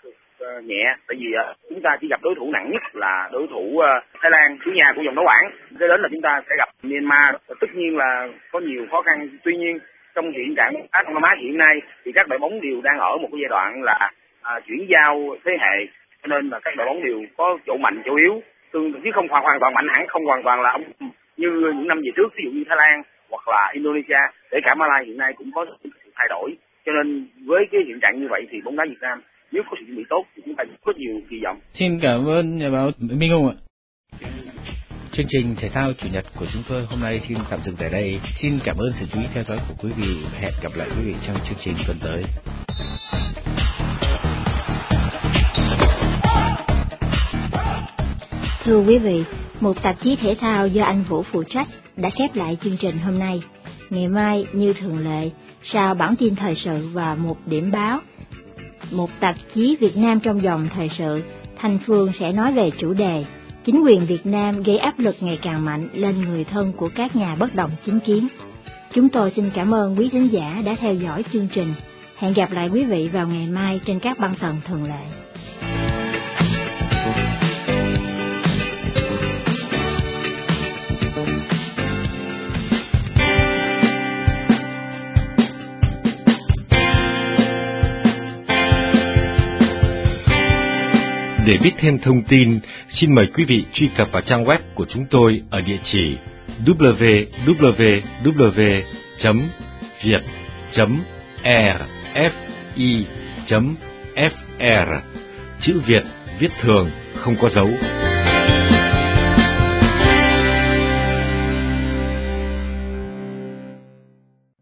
nhẹ, tại vì chúng ta chỉ gặp đối thủ nặng nhất là đối thủ Thái Lan, chủ nhà của vòng đấu bảng. Kế đến là chúng ta sẽ gặp Myanmar. Tất nhiên là có nhiều khó khăn. Tuy nhiên trong hiện trạng Đông Nam Á hiện nay thì các đội bóng đều đang ở một cái giai đoạn là chuyển giao thế hệ, cho nên là các đội bóng đều có chỗ mạnh chỗ yếu, chứ không hoàn toàn mạnh hẳn, không hoàn toàn là như những năm về trước, ví dụ như Thái Lan hoặc là Indonesia, để cả Malaysia hiện nay cũng có sự thay đổi. Cho nên với cái hiện trạng như vậy thì bóng đá Việt Nam nếu có sự chuẩn bị tốt thì chúng ta có nhiều kỳ vọng. Xin cảm ơn nhà báo Minh Hùng ạ. Chương trình thể thao chủ nhật của chúng tôi hôm nay xin tạm dừng tại đây. Xin cảm ơn sự chú ý theo dõi của quý vị. Hẹn gặp lại quý vị trong chương trình tuần tới. Thưa quý vị, một tạp chí thể thao do anh Vũ phụ trách đã khép lại chương trình hôm nay. Ngày mai như thường lệ, sau bản tin thời sự và một điểm báo, một tạp chí Việt Nam trong dòng thời sự, Thanh Phương sẽ nói về chủ đề chính quyền Việt Nam gây áp lực ngày càng mạnh lên người thân của các nhà bất đồng chính kiến. Chúng tôi xin cảm ơn quý thính giả đã theo dõi chương trình. Hẹn gặp lại quý vị vào ngày mai trên các băng tần thường lệ. Để biết thêm thông tin, xin mời quý vị truy cập vào trang web của chúng tôi ở địa chỉ www.viet.rfi.fr. Chữ Việt viết thường, không có dấu.